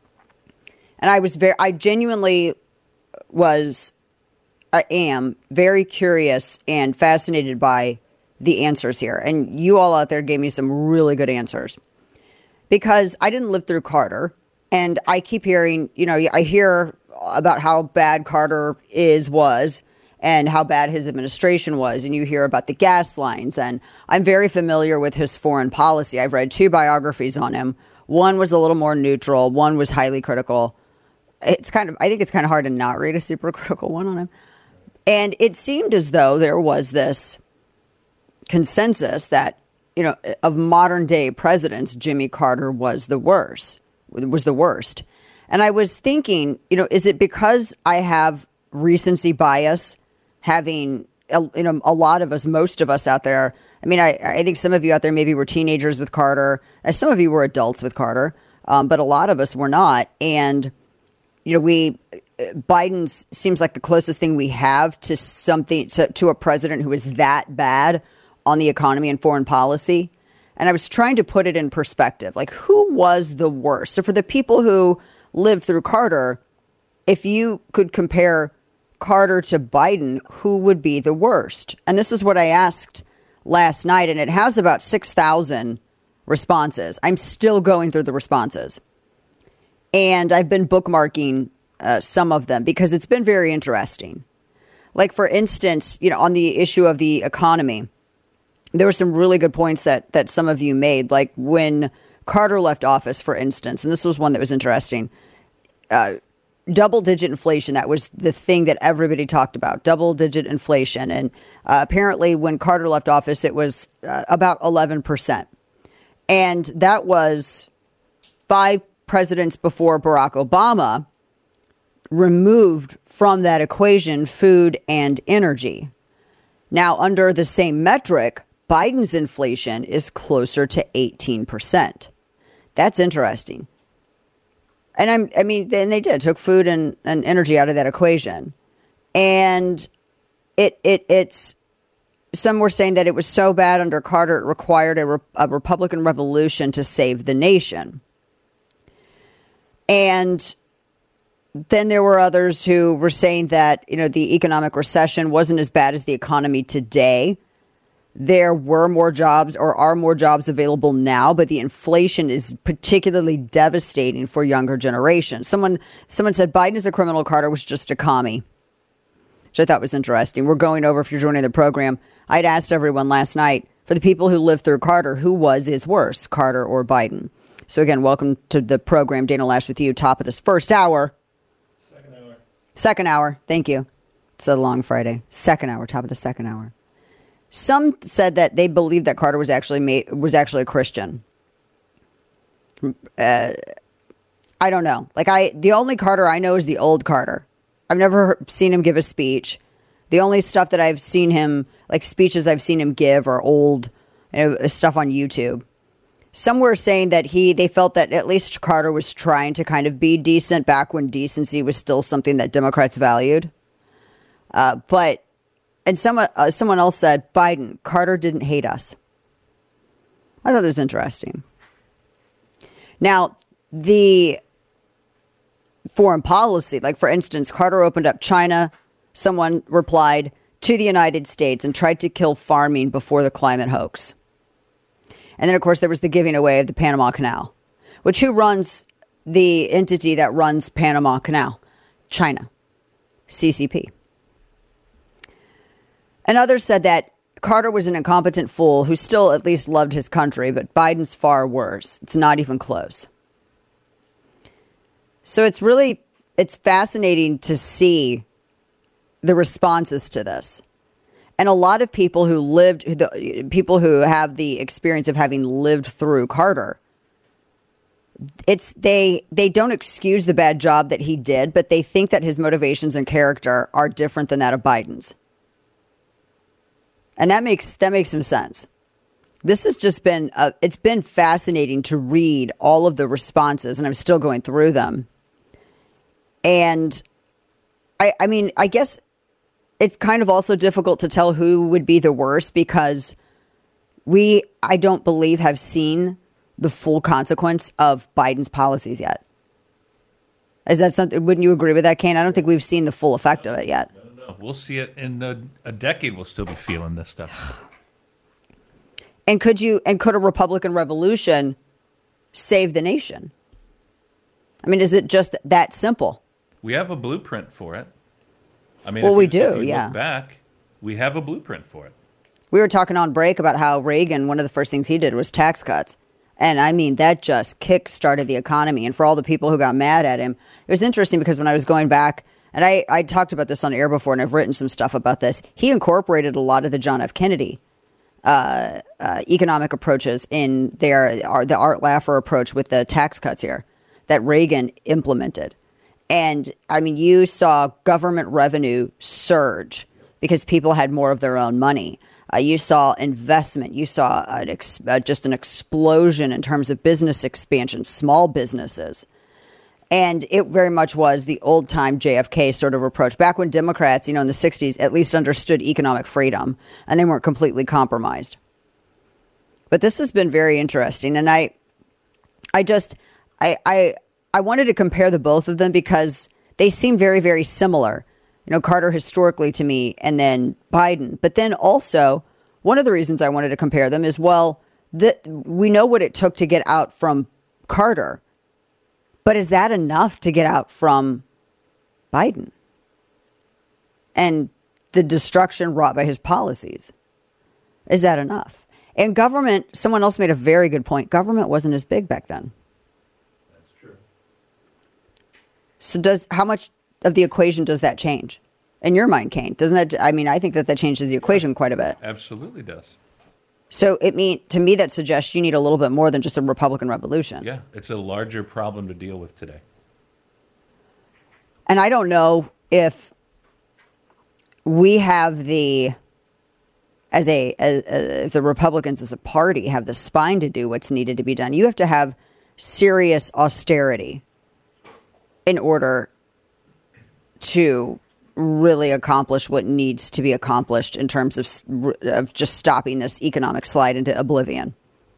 and I was very. I genuinely was. I am very curious and fascinated by the answers here. And you all out there gave me some really good answers. Because I didn't live through Carter. And I keep hearing, you know, I hear about how bad Carter is, was, and how bad his administration was. And you hear about the gas lines. And I'm very familiar with his foreign policy. I've read two biographies on him. One was a little more neutral. One was highly critical. It's kind of, I think it's kind of hard to not read a super critical one on him. And it seemed as though there was this consensus that, you know, of modern day presidents, Jimmy Carter was the worst, was the worst. And I was thinking, you know, is it because I have recency bias, having, you know, a lot of us, most of us out there. I mean, I, I think some of you out there maybe were teenagers with Carter. Some of you were adults with Carter, um, but a lot of us were not. And, you know, we... Biden seems like the closest thing we have to something to, to a president who is that bad on the economy and foreign policy. And I was trying to put it in perspective. Like, who was the worst? So for the people who lived through Carter, if you could compare Carter to Biden, who would be the worst? And this is what I asked last night, and it has about six thousand responses. I'm still going through the responses. And I've been bookmarking uh, some of them because it's been very interesting. Like, for instance, you know, on the issue of the economy, there were some really good points that that some of you made. Like when Carter left office, for instance, and this was one that was interesting, uh, double-digit inflation, that was the thing that everybody talked about, double-digit inflation. And uh, apparently when Carter left office, it was uh, about eleven percent. And that was five presidents before Barack Obama removed from that equation food and energy. Now, under the same metric, Biden's inflation is closer to eighteen percent. That's interesting. And I'm, I mean, then they did took food and, and energy out of that equation. And it it it's some were saying that it was so bad under Carter, it required a, re, a Republican revolution to save the nation. And then there were others who were saying that, you know, the economic recession wasn't as bad as the economy today. There were more jobs or are more jobs available now, but the inflation is particularly devastating for younger generations. Someone someone said Biden is a criminal, Carter was just a commie, which I thought was interesting. We're going over, if you're joining the program, I'd asked everyone last night, for the people who lived through Carter, who was is worse, Carter or Biden? So again, welcome to the program. Dana Loesch with you, top of this first hour.
Second hour.
Second hour. Thank you. It's a long Friday. Second hour, top of the second hour. Some said that they believed that Carter was actually made, was actually a Christian. Uh, I don't know. Like I, the only Carter I know is the old Carter. I've never seen him give a speech. The only stuff that I've seen him, like speeches I've seen him give, are old, you know, stuff on YouTube. Some were saying that he, they felt that at least Carter was trying to kind of be decent back when decency was still something that Democrats valued. Uh, but, and someone, uh, someone else said, Biden, Carter didn't hate us. I thought that was interesting. Now, the foreign policy, like for instance, Carter opened up China. Someone replied to the United States and tried to kill farming before the climate hoax. And then, of course, there was the giving away of the Panama Canal, which who runs the entity that runs Panama Canal? China, C C P. And others said that Carter was an incompetent fool who still at least loved his country, but Biden's far worse. It's not even close. So it's really, it's fascinating to see the responses to this. And a lot of people who lived, the people who have the experience of having lived through Carter, it's they they don't excuse the bad job that he did, but they think that his motivations and character are different than that of Biden's. And that makes that makes some sense. This has just been uh, it's been fascinating to read all of the responses, and I'm still going through them. And I I mean, I guess it's kind of also difficult to tell who would be the worst because we, I don't believe, have seen the full consequence of Biden's policies yet. Is that something, wouldn't you agree with that, Kane? I don't think we've seen the full effect of it yet.
No, no, we'll see it in a, a decade. We'll still be feeling this stuff.
And could you, and could a Republican revolution save the nation? I mean, is it just that simple?
We have a blueprint for it. I mean,
well,
if
we
you,
do,
if you
yeah.
Look back, we have a blueprint for it.
We were talking on break about how Reagan, one of the first things he did was tax cuts. And I mean, that just kick-started the economy. And for all the people who got mad at him, it was interesting because when I was going back, and I, I talked about this on air before, and I've written some stuff about this, he incorporated a lot of the John F. Kennedy uh, uh, economic approaches in their, the Art Laffer approach with the tax cuts here that Reagan implemented. And, I mean, you saw government revenue surge because people had more of their own money. Uh, you saw investment. You saw an ex- uh, just an explosion in terms of business expansion, small businesses. And it very much was the old-time J F K sort of approach. Back when Democrats, you know, in the sixties, at least understood economic freedom, and they weren't completely compromised. But this has been very interesting. And I, I just, I, I, I wanted to compare the both of them because they seem very, very similar. You know, Carter historically to me, and then Biden. But then also, one of the reasons I wanted to compare them is, well, that we know what it took to get out from Carter. But is that enough to get out from Biden? And the destruction wrought by his policies. Is that enough? And government, someone else made a very good point. Government wasn't as big back then.
That's true.
So does how much of the equation does that change? In your mind, Kane, doesn't that, I mean, I think that that changes the equation quite a bit.
Absolutely does.
So it mean to me that suggests you need a little bit more than just a Republican revolution.
Yeah, it's a larger problem to deal with today.
And I don't know if we have the, as a, as, uh, if the Republicans as a party have the spine to do what's needed to be done. You have to have serious austerity in order to really accomplish what needs to be accomplished in terms of, of just stopping this economic slide into oblivion.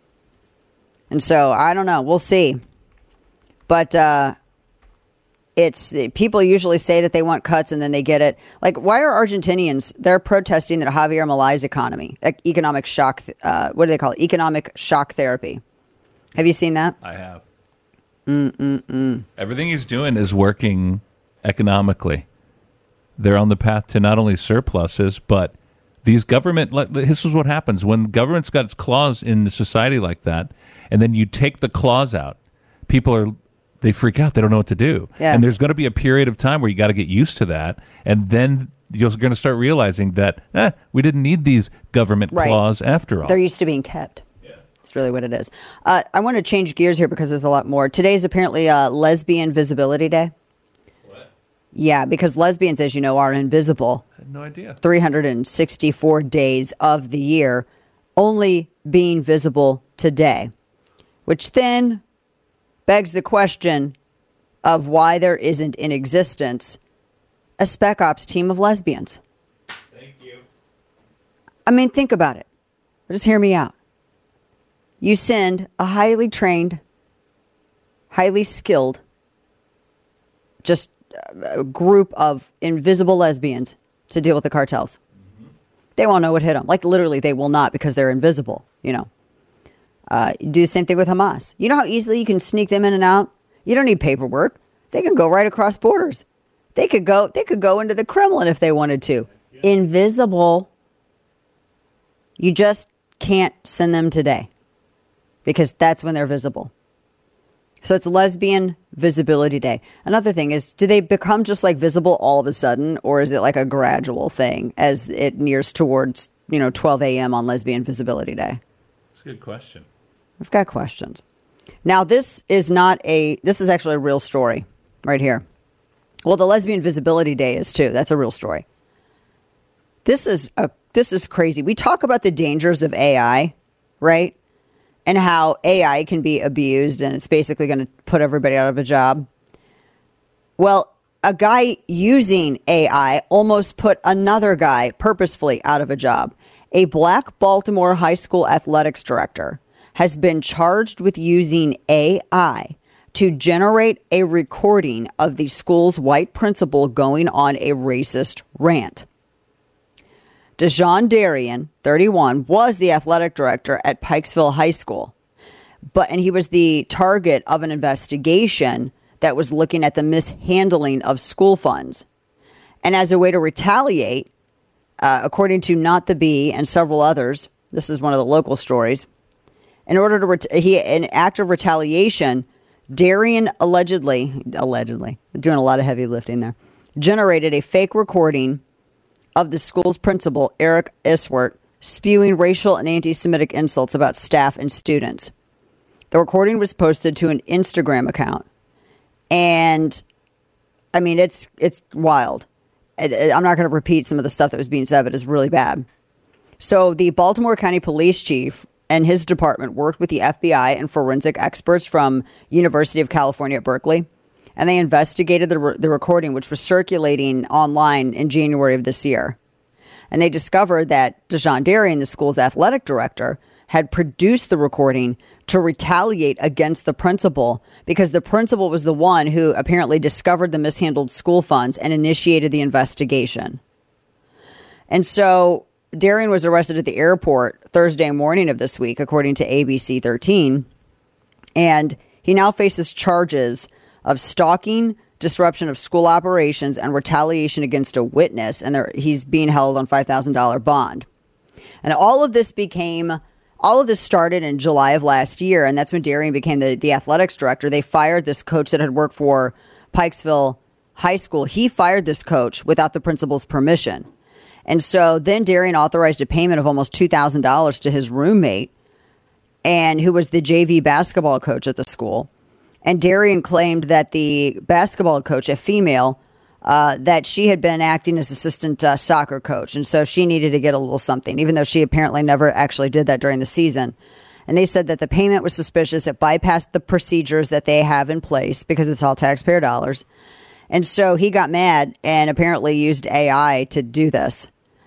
And so I don't know. We'll see. But uh, it's people usually say that they want cuts and then they get it. Like, why are Argentinians, they're protesting that Javier Malay's economy, economic shock, uh, what do they call it? Economic shock therapy. Have you seen that?
I have.
Mm-mm-mm.
Everything he's doing is working economically. They're on the path to not only surpluses, but these government, this is what happens when government's got its claws in society like that, and then you take the claws out, people are, they freak out. They don't know what to do.
Yeah.
And there's going to be a period of time where you got to get used to that, and then you're going to start realizing that, eh, we didn't need these government
Right.
claws after all.
They're used to being kept. That's really what it is. Uh, I want to change gears here because there's a lot more. Today's apparently uh, Lesbian Visibility Day.
What?
Yeah, because lesbians, as you know, are invisible.
I had no idea.
three hundred sixty-four days of the year, only being visible today. Which then begs the question of why there isn't in existence a Spec Ops team of lesbians.
Thank you.
I mean, think about it. Just hear me out. You send a highly trained, highly skilled, just a group of invisible lesbians to deal with the cartels. Mm-hmm. They won't know what hit them. Like, literally, they will not because they're invisible, you know. Uh, do the same thing with Hamas. You know how easily you can sneak them in and out? You don't need paperwork. They can go right across borders. They could go, they could go into the Kremlin if they wanted to. Yeah. Invisible. You just can't send them today. Because that's when they're visible. So it's Lesbian Visibility Day. Another thing is, do they become just like visible all of a sudden? Or is it like a gradual thing as it nears towards, you know, twelve a.m. on Lesbian Visibility Day?
That's a good question.
I've got questions. Now, this is not a, this is actually a real story right here. Well, the Lesbian Visibility Day is too. That's a real story. This is a, this is crazy. We talk about the dangers of A I, right? And how A I can be abused and it's basically going to put everybody out of a job. Well, a guy using A I almost put another guy purposefully out of a job. A black Baltimore high school athletics director has been charged with using A I to generate a recording of the school's white principal going on a racist rant. Dejon Darian, thirty-one, was the athletic director at Pikesville High School, but and he was the target of an investigation that was looking at the mishandling of school funds. And as a way to retaliate, uh, according to Not the Bee and several others, this is one of the local stories, in order to ret- he an act of retaliation, Darian allegedly, allegedly, doing a lot of heavy lifting there, generated a fake recording of the school's principal, Eric Iswart, spewing racial and anti-Semitic insults about staff and students. The recording was posted to an Instagram account. And, I mean, it's it's wild. I'm not going to repeat some of the stuff that was being said, but it's really bad. So the Baltimore County Police Chief and his department worked with the F B I and forensic experts from University of California at Berkeley. And they investigated the, re- the recording, which was circulating online in January of this year. And they discovered that Dejon Darian, the school's athletic director, had produced the recording to retaliate against the principal because the principal was the one who apparently discovered the mishandled school funds and initiated the investigation. And so Darian was arrested at the airport Thursday morning of this week, according to A B C thirteen. And he now faces charges of stalking, disruption of school operations, and retaliation against a witness. And there, he's being held on five thousand dollars bond. And all of this became, all of this started in July of last year. And that's when Darian became the, the athletics director. They fired this coach that had worked for Pikesville High School. He fired this coach without the principal's permission. And so then Darian authorized a payment of almost two thousand dollars to his roommate, and who was the J V basketball coach at the school. And Darian claimed that the basketball coach, a female, uh, that she had been acting as assistant uh, soccer coach. And so she needed to get a little something, even though she apparently never actually did that during the season. And they said that the payment was suspicious. It bypassed the procedures that they have in place because it's all taxpayer dollars. And so he got mad and apparently used A I to do this.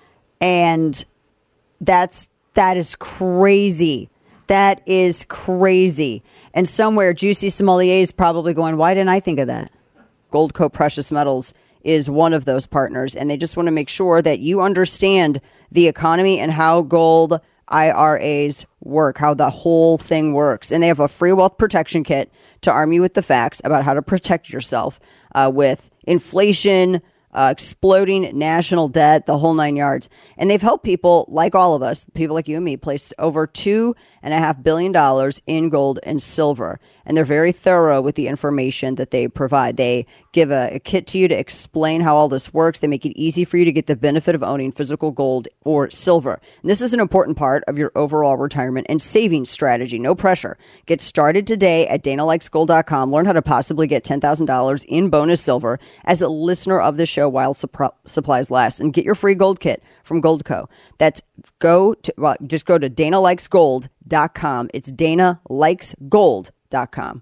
And that's, that is crazy. That is crazy. And somewhere Juicy Sommelier is probably going, why didn't I think of that? Goldco Precious Metals is one of those partners. And they just want to make sure that you understand the economy and how gold I R As work, how the whole thing works. And they have a free wealth protection kit to arm you with the facts about how to protect yourself uh, with inflation, uh, exploding national debt, the whole nine yards. And they've helped people like all of us, people like you and me, place over two and a half billion dollars in gold and silver. And they're very thorough with the information that they provide. They give a, a kit to you to explain how all this works. They make it easy for you to get the benefit of owning physical gold or silver. And this is an important part of your overall retirement and savings strategy. No pressure. Get started today at Dana Likes Gold dot com. Learn how to possibly get ten thousand dollars in bonus silver as a listener of the show while supp- supplies last. And get your free gold kit from Goldco. That's go to, well, just go to Dana Likes Gold dot com. It's Dana Likes Gold dot com.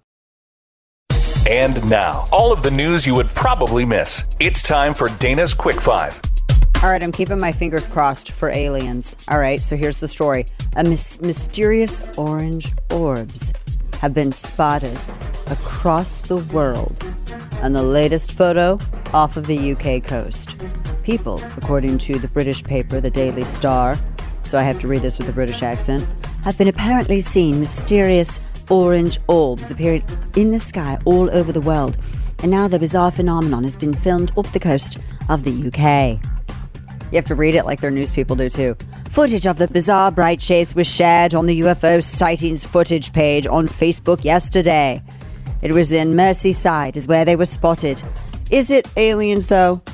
And now, all of the news you would probably miss. It's time for Dana's Quick Five.
All right, I'm keeping my fingers crossed for aliens. All right, so here's the story. A mis- mysterious orange orbs have been spotted across the world. And the latest photo off of the U K coast. People, according to the British paper, the Daily Star, so I have to read this with a British accent, have been apparently seen mysterious orange orbs appearing in the sky all over the world. And now the bizarre phenomenon has been filmed off the coast of the U K. You have to read it like their news people do too. Footage of the bizarre bright shapes was shared on the U F O sightings footage page on Facebook yesterday. It was in Merseyside is where they were spotted. Is it aliens though?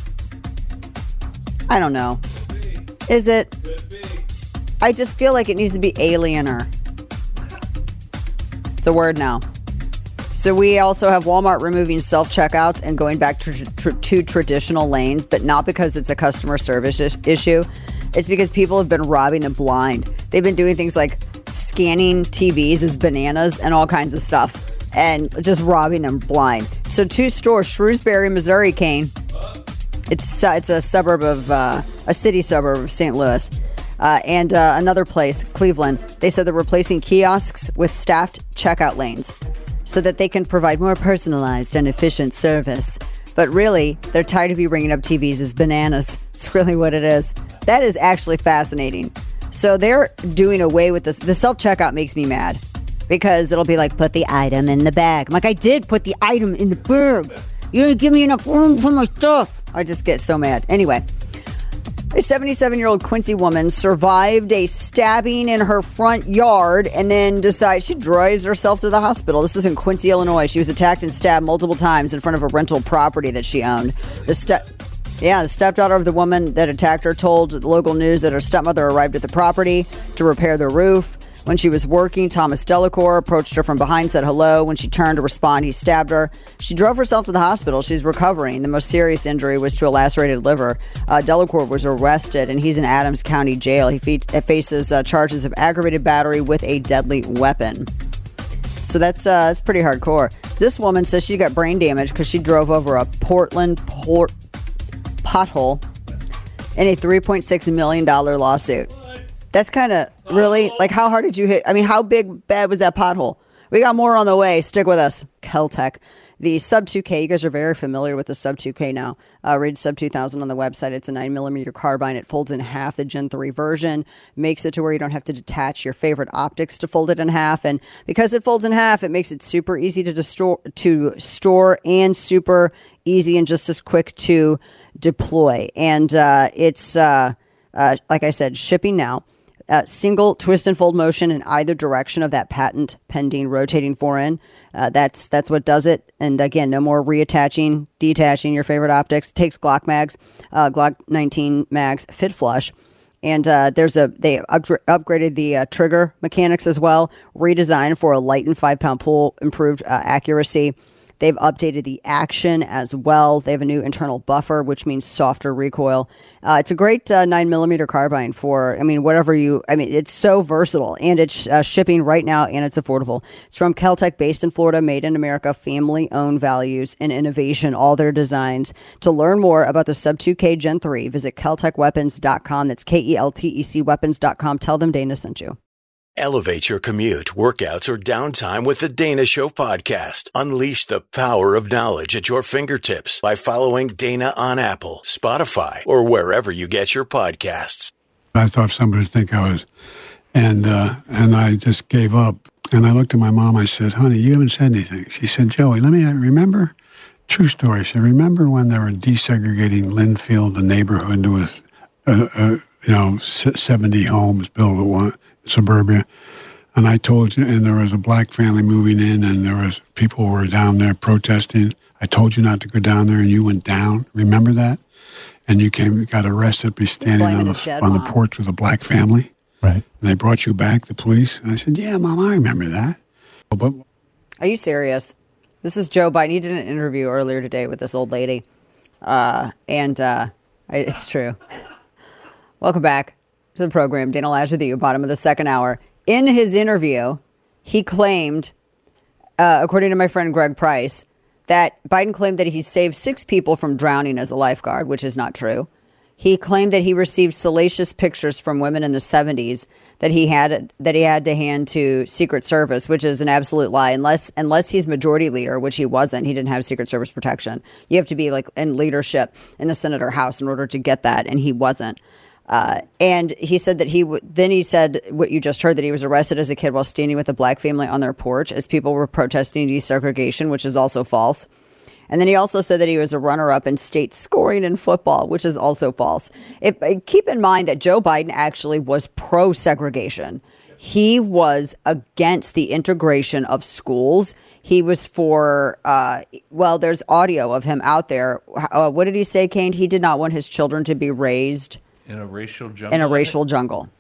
I don't know. Is it? I just feel like it needs to be aliener. It's a word now. So we also have Walmart removing self-checkouts and going back to, to, to traditional lanes, but not because it's a customer service is- issue. It's because people have been robbing them blind. They've been doing things like scanning T Vs as bananas and all kinds of stuff and just robbing them blind. So two stores, Shrewsbury, Missouri, Kane. It's, uh, it's a suburb of, uh, a city suburb of Saint Louis. Uh, and uh, another place, Cleveland, they said they're replacing kiosks with staffed checkout lanes so that they can provide more personalized and efficient service. But really, they're tired of you bringing up T Vs as bananas. It's really what it is. That is actually fascinating. So they're doing away with this. The self-checkout makes me mad because it'll be like, put the item in the bag. I'm like, I did put the item in the bag. You didn't give me enough room for my stuff. I just get so mad. Anyway. A seventy-seven-year-old Quincy woman survived a stabbing in her front yard and then decides she drives herself to the hospital. This is in Quincy, Illinois. She was attacked and stabbed multiple times in front of a rental property that she owned. The step, yeah, the stepdaughter of the woman that attacked her told local news that her stepmother arrived at the property to repair the roof. When she was working, Thomas Delacour approached her from behind, said hello. When she turned to respond, he stabbed her. She drove herself to the hospital. She's recovering. The most serious injury was to a lacerated liver. Uh, Delacour was arrested, and he's in Adams County Jail. He fe- faces uh, charges of aggravated battery with a deadly weapon. So that's uh, that's pretty hardcore. This woman says she got brain damage because she drove over a Portland port pothole in a three point six million dollars lawsuit. That's kind of really like how hard did you hit? I mean, how big bad was that pothole? We got more on the way. Stick with us. Kel-Tec. The Sub two K, you guys are very familiar with the Sub two K now. Uh, read Sub two thousand on the website. It's a nine millimeter carbine. It folds in half. The Gen three version makes it to where you don't have to detach your favorite optics to fold it in half. And because it folds in half, it makes it super easy to, store, to store and super easy and just as quick to deploy. And uh, it's, uh, uh, like I said, shipping now. Uh, single twist and fold motion in either direction of that patent pending rotating fore-end. Uh, that's that's what does it. And again, no more reattaching, detaching your favorite optics. It takes Glock mags, uh, Glock nineteen mags, fit flush. And uh, there's a they up- upgraded the uh, trigger mechanics as well, redesigned for a light and five pound pull, improved uh, accuracy. They've updated the action as well. They have a new internal buffer, which means softer recoil. Uh, it's a great uh, nine millimeter carbine for, I mean, whatever you, I mean, it's so versatile, and it's uh, shipping right now, and it's affordable. It's from Kel-Tec, based in Florida, made in America, family-owned values and innovation, all their designs. To learn more about the Sub two K Gen three, visit Keltec Weapons dot com. That's K E L T E C Weapons dot com. Tell them Dana sent you.
Elevate your commute, workouts, or downtime with the Dana Show podcast. Unleash the power of knowledge at your fingertips by following Dana on Apple, Spotify, or wherever you get your podcasts.
I thought somebody would think I was, and uh, and I just gave up. And I looked at my mom. I said, "Honey, you haven't said anything." She said, "Joey, let me remember." True story. She said, "Remember when they were desegregating Linfield, the neighborhood? There was, uh, uh, you know, seventy homes built at one." Suburbia, and I told you, and there was a black family moving in, and there was people who were down there protesting. I told you not to go down there, and you went down. Remember that? And you came, got arrested, be standing on the on the porch with a black family.
Right.
And they brought you back, the police. And I said, "Yeah, Mom, I remember that." But
are you serious? This is Joe Biden. He did an interview earlier today with this old lady, uh, and uh, it's true. Welcome back to the program. Dana Lash with you, bottom of the second hour. In his interview, he claimed, uh, according to my friend Greg Price, that Biden claimed that he saved six people from drowning as a lifeguard, which is not true. He claimed that he received salacious pictures from women in the seventies that he had that he had to hand to Secret Service, which is an absolute lie. Unless unless he's majority leader, which he wasn't, he didn't have Secret Service protection. You have to be like in leadership in the Senate or House in order to get that, and he wasn't. Uh, and he said that he w- then he said what you just heard, that he was arrested as a kid while standing with a black family on their porch as people were protesting desegregation, which is also false. And then he also said that he was a runner-up in state scoring in football, which is also false. If, keep in mind that Joe Biden actually was pro-segregation. He was against the integration of schools. He was for, uh, well, there's audio of him out there. Uh, what did he say, Kane? He did not want his children to be raised
in a racial jungle.
In a racial jungle.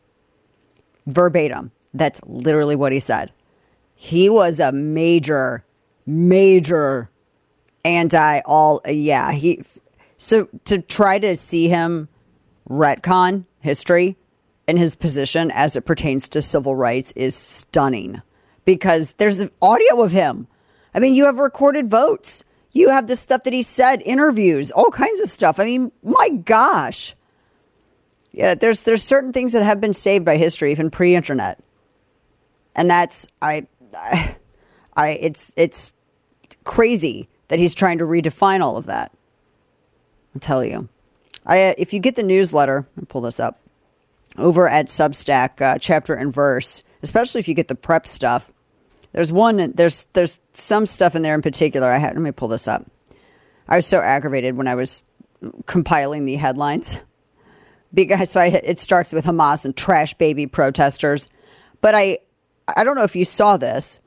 Verbatim. That's literally what he said. He was a major, major anti all. Yeah. He. So to try to see him retcon history and his position as it pertains to civil rights is stunning, because there's audio of him. I mean, you have recorded votes. You have the stuff that he said, interviews, all kinds of stuff. I mean, my gosh. Yeah, there's there's certain things that have been saved by history, even pre-internet, and that's I, I, I it's it's crazy that he's trying to redefine all of that. I'll tell you, I if you get the newsletter, I'll pull this up over at Substack, uh, chapter and verse, especially if you get the prep stuff. There's one, there's there's some stuff in there in particular. I had let me pull this up. I was so aggravated when I was compiling the headlines. Because so I, it starts with Hamas and trash baby protesters. But I I don't know if you saw this.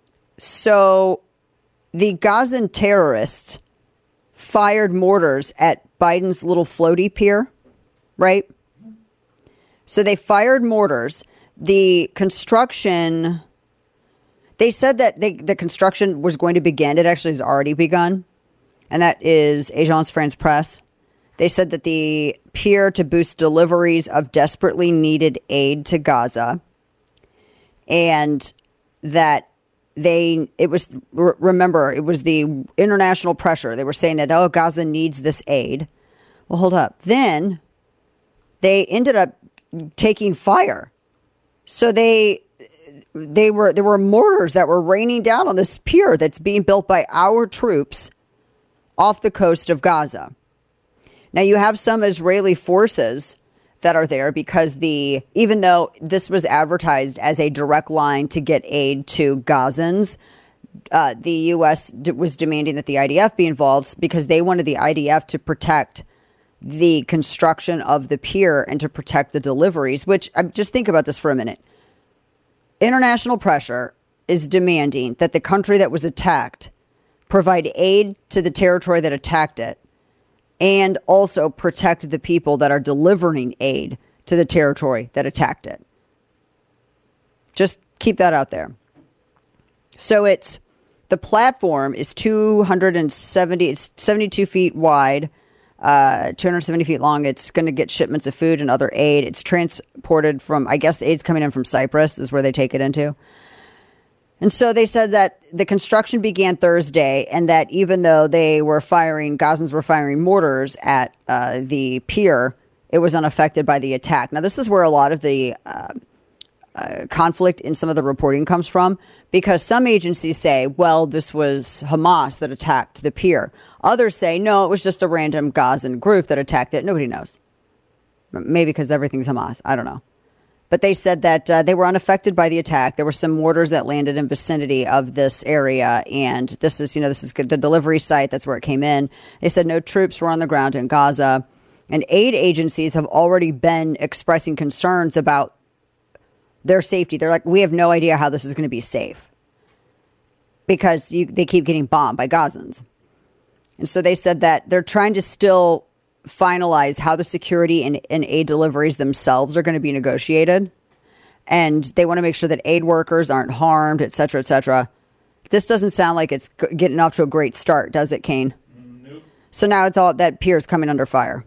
So the Gazan terrorists fired mortars at Biden's little floaty pier, right? So they fired mortars. The construction, they said that they, the construction was going to begin. It actually has already begun. And that is Agence France-Presse. They said that the pier to boost deliveries of desperately needed aid to Gaza, and that they, it was, remember, it was the international pressure. They were saying that, oh, Gaza needs this aid. Well, hold up. Then they ended up taking fire. So they they were there were mortars that were raining down on this pier that's being built by our troops off the coast of Gaza. Now you have some Israeli forces that are there because the even though this was advertised as a direct line to get aid to Gazans, uh, the U S d- was demanding that the I D F be involved because they wanted the I D F to protect the construction of the pier and to protect the deliveries, which um, just think about this for a minute. International pressure is demanding that the country that was attacked provide aid to the territory that attacked it and also protect the people that are delivering aid to the territory that attacked it. Just keep that out there. So it's the platform is two hundred seventy, it's seventy-two feet wide, uh, two hundred seventy feet long. It's going to get shipments of food and other aid. It's transported from, I guess the aid's coming in from Cyprus is where they take it into. And so they said that the construction began Thursday and that even though they were firing, Gazans were firing mortars at uh, the pier, it was unaffected by the attack. Now, this is where a lot of the uh, uh, conflict in some of the reporting comes from, because some agencies say, well, this was Hamas that attacked the pier. Others say, no, it was just a random Gazan group that attacked it. Nobody knows. Maybe because everything's Hamas. I don't know. But they said that uh, they were unaffected by the attack. There were some mortars that landed in vicinity of this area. And this is, you know, this is the delivery site. That's where it came in. They said no troops were on the ground in Gaza. And aid agencies have already been expressing concerns about their safety. They're like, we have no idea how this is going to be safe because you, they keep getting bombed by Gazans. And so they said that they're trying to still finalize how the security and, and aid deliveries themselves are going to be negotiated. And they want to make sure that aid workers aren't harmed, et cetera, et cetera. This doesn't sound like it's g- getting off to a great start, does it, Kane? Nope. So now it's all that pier's coming under fire.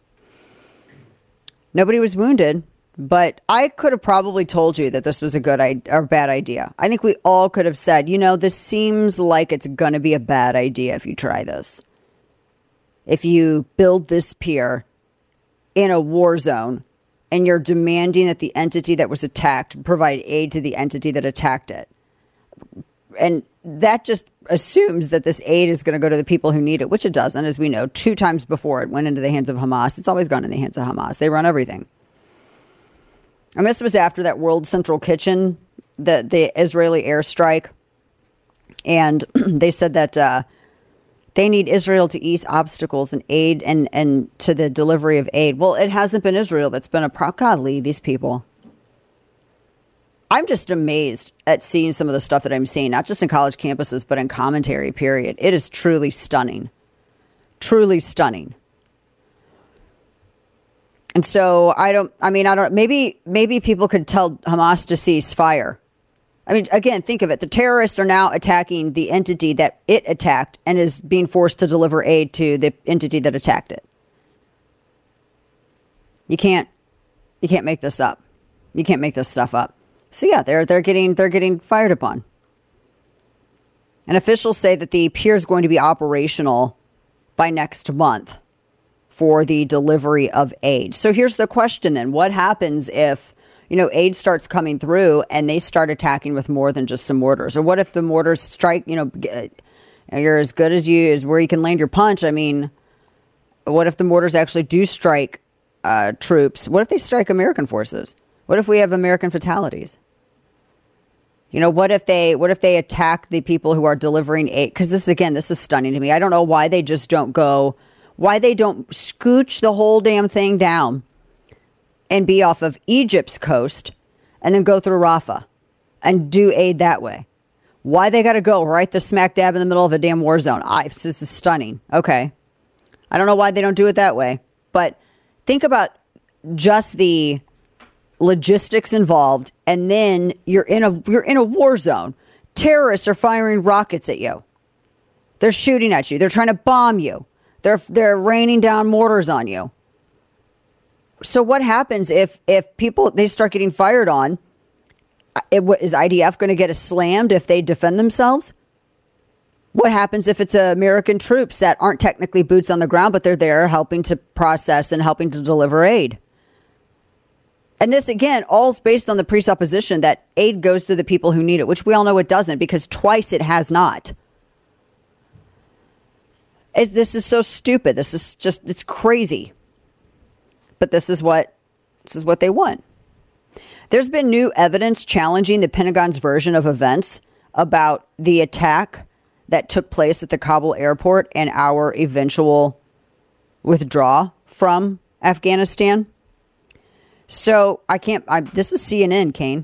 Nobody was wounded, but I could have probably told you that this was a good I- or bad idea. I think we all could have said, you know, this seems like it's going to be a bad idea if you try this. If you build this pier in a war zone and you're demanding that the entity that was attacked provide aid to the entity that attacked it. And that just assumes that this aid is going to go to the people who need it, which it doesn't, as we know. Two times before it went into the hands of Hamas. It's always gone in the hands of Hamas. They run everything. And this was after that World Central Kitchen, the, the Israeli airstrike. And they said that uh, they need Israel to ease obstacles and aid and, and to the delivery of aid. Well, it hasn't been Israel that's been a pro. Godly, these people. I'm just amazed at seeing some of the stuff that I'm seeing, not just in college campuses, but in commentary, period. It is truly stunning. Truly stunning. And so I don't, I mean, I don't, maybe, maybe people could tell Hamas to cease fire. I mean, again, think of it. The terrorists are now attacking the entity that it attacked and is being forced to deliver aid to the entity that attacked it. You can't, you can't make this up. You can't make this stuff up. So yeah, they're they're getting they're getting fired upon. And officials say that the pier is going to be operational by next month for the delivery of aid. So here's the question then. What happens if, you know, aid starts coming through and they start attacking with more than just some mortars? Or what if the mortars strike, you know, you're as good as you, is where you can land your punch. I mean, what if the mortars actually do strike uh, troops? What if they strike American forces? What if we have American fatalities? You know, what if they what if they attack the people who are delivering aid? Because this, again, this is stunning to me. I don't know why they just don't go, why they don't scooch the whole damn thing down and be off of Egypt's coast and then go through Rafah and do aid that way. Why they got to go right the smack dab in the middle of a damn war zone? I, this is stunning. Okay. I don't know why they don't do it that way. But think about just the logistics involved, and then you're in a you're in a war zone. Terrorists are firing rockets at you. They're shooting at you. They're trying to bomb you. They're they're raining down mortars on you. So what happens if if people they start getting fired on? It, is I D F going to get a slammed if they defend themselves? What happens if it's American troops that aren't technically boots on the ground, but they're there helping to process and helping to deliver aid? And this, again, all is based on the presupposition that aid goes to the people who need it, which we all know it doesn't, because twice it has not. It, this is so stupid. This is just, it's crazy. But this is what, this is what they want. There's been new evidence challenging the Pentagon's version of events about the attack that took place at the Kabul airport and our eventual withdrawal from Afghanistan. So I can't, I, this is C N N, Kane.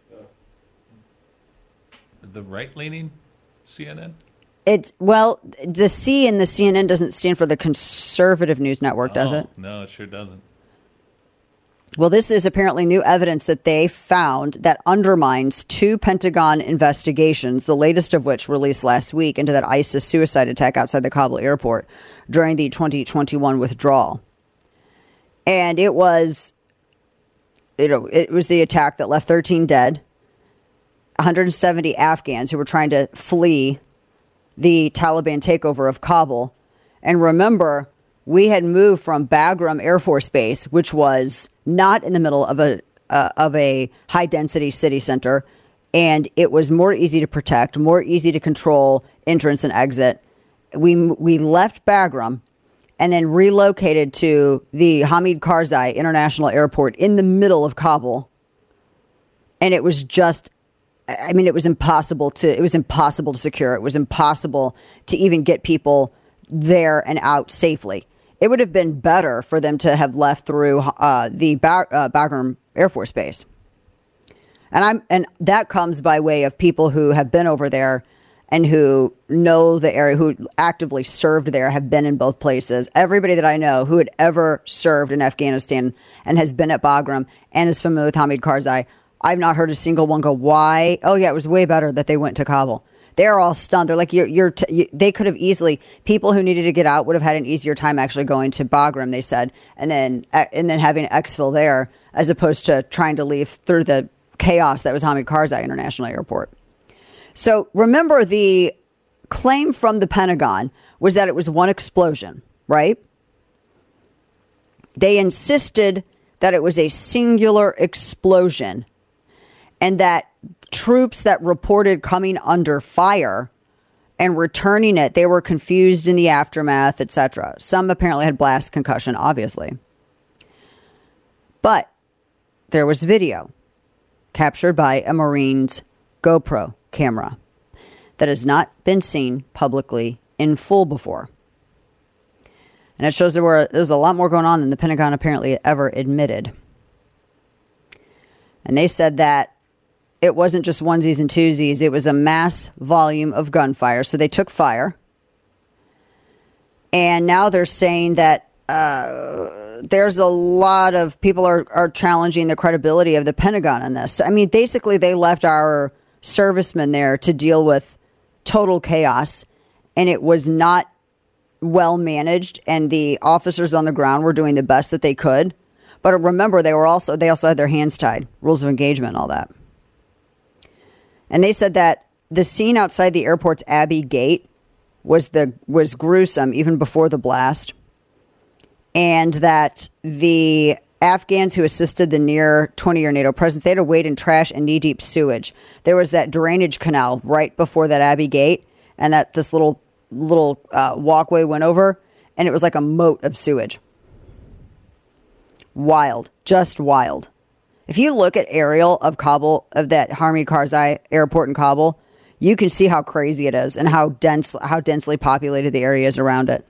The right-leaning C N N?
It's, well, the C in the C N N doesn't stand for the Conservative News Network, does
Oh,
it?
No, it sure doesn't.
Well, this is apparently new evidence that they found that undermines two Pentagon investigations, the latest of which released last week into that ISIS suicide attack outside the Kabul airport during the twenty twenty-one withdrawal. And it was, you know, it was the attack that left thirteen dead, one hundred seventy Afghans who were trying to flee the Taliban takeover of Kabul. And remember, we had moved from Bagram Air Force Base, which was not in the middle of a uh, of a high density city center, and it was more easy to protect, more easy to control entrance and exit. We we left Bagram and then relocated to the Hamid Karzai International Airport in the middle of Kabul, and it was just, I mean, it was impossible to it was impossible to secure. It was impossible to even get people there and out safely. It would have been better for them to have left through uh, the ba- uh, Bagram Air Force Base. And I'm and that comes by way of people who have been over there and who know the area, who actively served there, have been in both places. Everybody that I know who had ever served in Afghanistan and has been at Bagram and is familiar with Hamid Karzai, I've not heard a single one go, why? Oh, yeah, it was way better that they went to Kabul. They're all stunned. They're like, you're, you're t- you, they could have easily, people who needed to get out would have had an easier time actually going to Bagram, they said, and then and then having exfil there, as opposed to trying to leave through the chaos that was Hamid Karzai International Airport. So remember, the claim from the Pentagon was that it was one explosion, right? They insisted that it was a singular explosion and that troops that reported coming under fire and returning it, they were confused in the aftermath, et cetera. Some apparently had blast concussion, obviously. But there was video captured by a Marine's GoPro camera that has not been seen publicly in full before. And it shows there were there's a lot more going on than the Pentagon apparently ever admitted. And they said that it wasn't just onesies and twosies. It was a mass volume of gunfire. So they took fire. And now they're saying that uh, there's a lot of people are, are challenging the credibility of the Pentagon on this. I mean, basically, they left our servicemen there to deal with total chaos. And it was not well managed. And the officers on the ground were doing the best that they could. But remember, they were also they also had their hands tied, rules of engagement and all that. And they said that the scene outside the airport's Abbey Gate was the was gruesome even before the blast, and that the Afghans who assisted the near twenty-year NATO presence, they had to wade in trash and knee-deep sewage. There was that drainage canal right before that Abbey Gate, and that this little little uh, walkway went over, and it was like a moat of sewage. Wild, just wild. If you look at aerial of Kabul, of that Hamid Karzai airport in Kabul, you can see how crazy it is and how dense, how densely populated the area is around it.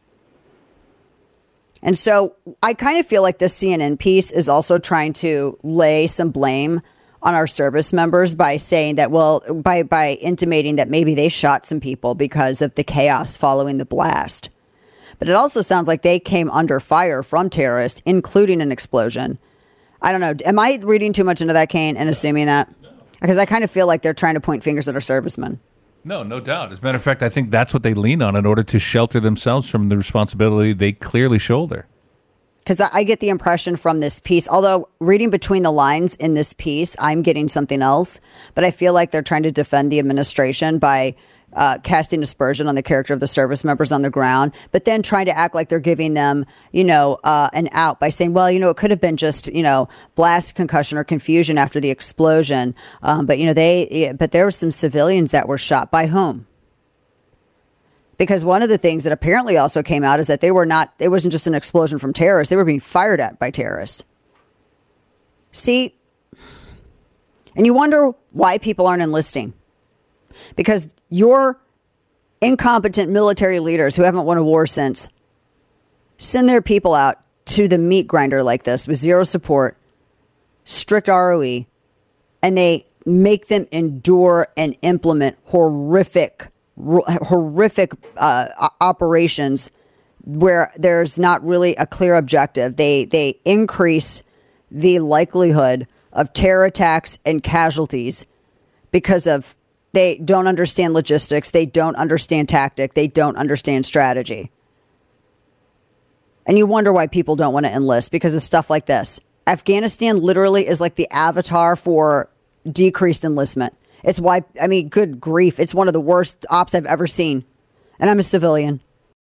And so I kind of feel like this C N N piece is also trying to lay some blame on our service members by saying that, well, by, by intimating that maybe they shot some people because of the chaos following the blast. But it also sounds like they came under fire from terrorists, including an explosion. I don't know. Am I reading too much into that, Kane, and assuming that? Because I kind of feel like they're trying to point fingers at our servicemen.
No, no doubt. As a matter of fact, I think that's what they lean on in order to shelter themselves from the responsibility they clearly shoulder.
Because I get the impression from this piece, although reading between the lines in this piece, I'm getting something else. But I feel like they're trying to defend the administration by uh, casting aspersion on the character of the service members on the ground, but then trying to act like they're giving them, you know, uh, an out by saying, well, you know, it could have been just, you know, blast, concussion, or confusion after the explosion. Um, but, you know, they, but there were some civilians that were shot. By whom? Because one of the things that apparently also came out is that they were not, it wasn't just an explosion from terrorists. They were being fired at by terrorists. See, and you wonder why people aren't enlisting. Because your incompetent military leaders who haven't won a war since send their people out to the meat grinder like this with zero support, strict R O E, and they make them endure and implement horrific, horrific uh, operations where there's not really a clear objective. They they increase the likelihood of terror attacks and casualties because of they don't understand logistics, they don't understand tactic, they don't understand strategy. And you wonder why people don't want to enlist because of stuff like this. Afghanistan literally is like the avatar for decreased enlistment. It's why, I mean, good grief, it's one of the worst ops I've ever seen. And I'm a civilian.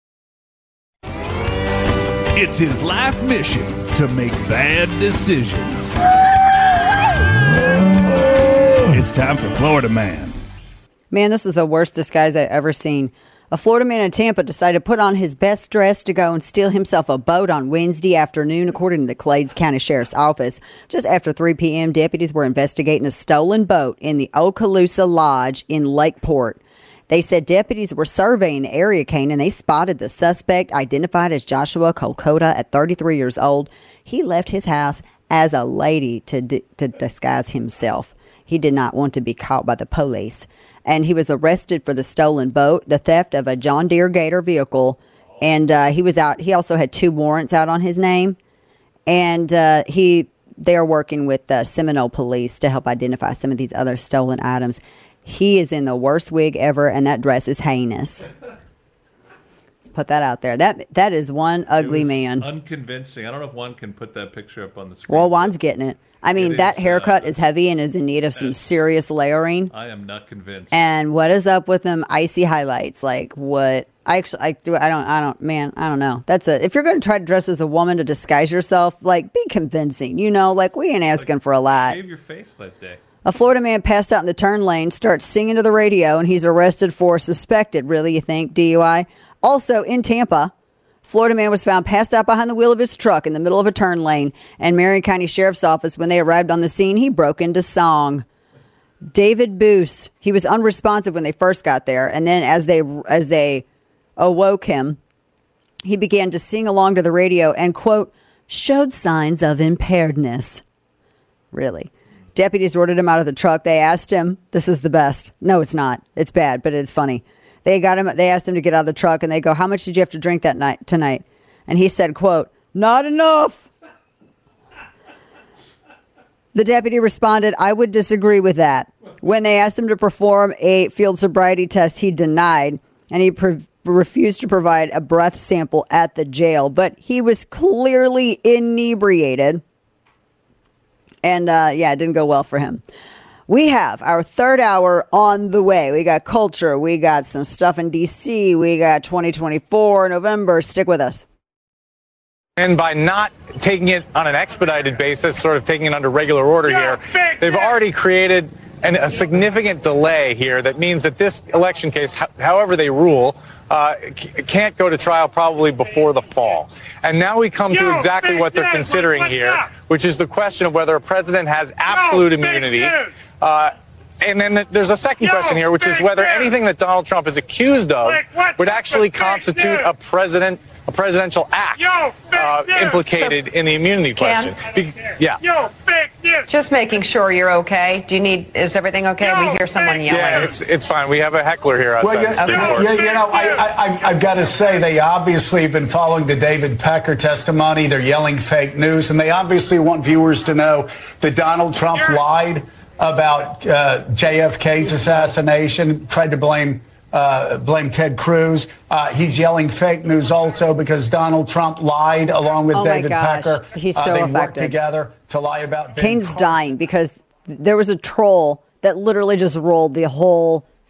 It's his life mission to make bad decisions. It's time for Florida Man.
Man, this is the worst disguise I've ever seen. A Florida man in Tampa decided to put on his best dress to go and steal himself a boat on Wednesday afternoon, according to the Clades County Sheriff's Office. Just after three p.m., deputies were investigating a stolen boat in the Okaloosa Lodge in Lakeport. They said deputies were surveying the area, Kane, and they spotted the suspect, identified as Joshua Kolkota at thirty-three years old. He left his house as a lady to d- to disguise himself. He did not want to be caught by the police. And he was arrested for the stolen boat, the theft of a John Deere Gator vehicle, and uh, he was out. He also had two warrants out on his name, and uh, he they are working with the Seminole Police to help identify some of these other stolen items. He is in the worst wig ever, and that dress is heinous. Let's put that out there. That that is one ugly
It was
man.
Unconvincing. I don't know if one can put that picture up on the screen.
Well, Juan's getting it. I mean,
It
that
is,
haircut
uh,
is heavy and is in need of some serious layering.
I am not convinced.
And what is up with them icy highlights? Like what? I actually, I, I don't, I don't, man, I don't know. That's it. If you're going to try to dress as a woman to disguise yourself, like be convincing. You know, like we ain't asking for a lot.
Shave your face that day.
A Florida man passed out in the turn lane, starts singing to the radio, and he's arrested for suspected, really, you think, D U I. Also in Tampa, Florida man was found passed out behind the wheel of his truck in the middle of a turn lane. And Marion County Sheriff's Office, when they arrived on the scene, he broke into song. David Boos, he was unresponsive when they first got there. And then as they as they awoke him, he began to sing along to the radio and, quote, showed signs of impairedness. Really. Deputies ordered him out of the truck. They asked him, this is the best. No, it's not. It's bad, but it's funny. They got him. They asked him to get out of the truck, and they go, how much did you have to drink that night tonight? And he said, quote, not enough. The deputy responded, I would disagree with that. When they asked him to perform a field sobriety test, he denied, and he pre- refused to provide a breath sample at the jail. But he was clearly inebriated. And, uh, yeah, it didn't go well for him. We have our third hour on the way. We got culture. We got some stuff in D C. We got twenty twenty-four, November. Stick with us.
And by not taking it on an expedited basis, sort of taking it under regular order here, they've already created an, a significant delay here that means that this election case, ho- however they rule, uh, c- can't go to trial probably before the fall. And now we come to exactly what they're considering here, which is the question of whether a president has absolute immunity. Uh, and then th- there's a second question here, which is whether anything that Donald Trump is accused of would actually constitute a president, a presidential act uh, implicated in the immunity question. Be- yeah.
Just making sure you're okay. Do you need? Is everything okay? We hear someone yelling.
Yeah, it's it's fine. We have a heckler here outside.
Well, yes,
the
yeah,
court.
yeah, you know, I, I, I've got to say, they obviously have been following the David Pecker testimony. They're yelling fake news, and they obviously want viewers to know that Donald Trump lied about uh, J F K's assassination, tried to blame uh, blame Ted Cruz. Uh, he's yelling fake news also because Donald Trump lied along with
Oh my
David
gosh,
Pecker.
he's
Uh,
so
they worked
effective.
together to lie about Ben
Kane's
Carson.
dying because th- there was a troll that literally just rolled the whole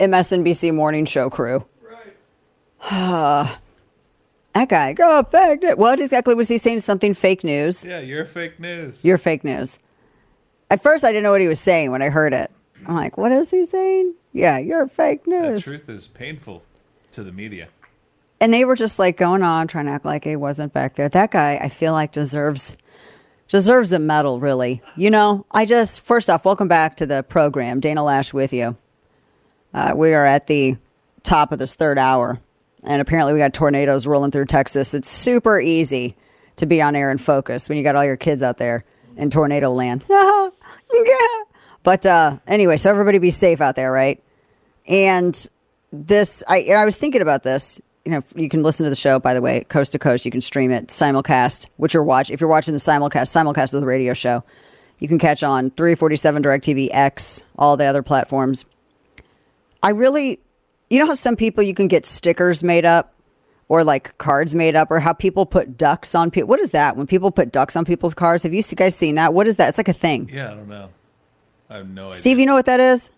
M S N B C morning show crew. Right. That guy, go fake news. What exactly was he saying? Something fake news?
Yeah, you're fake news.
You're fake news. At first, I didn't know what he was saying when I heard it. I'm like, what is he saying? Yeah, you're fake
The
news.
truth is painful to the media.
And they were just like going on, trying to act like he wasn't back there. That guy, I feel like deserves deserves a medal, really. You know, I just, first off, welcome back to the program. Dana Lash with you. Uh, we are at the top of this third hour. And apparently we got tornadoes rolling through Texas. It's super easy to be on air and focus when you got all your kids out there in tornado land. But uh, anyway, so everybody be safe out there, right? And this, I, I was thinking about this. You know, you can listen to the show, by the way, coast to coast. You can stream it, simulcast, which you're watch. If you're watching the simulcast, simulcast of the radio show, you can catch on three forty-seven DirecTV X, all the other platforms. I really... You know how some people, you can get stickers made up or like cards made up, or how people put ducks on people? What is that? When people put ducks on people's cars? Have you guys seen that? What is that? It's like a thing.
Yeah, I don't know. I have no idea.
Steve, you know what that is?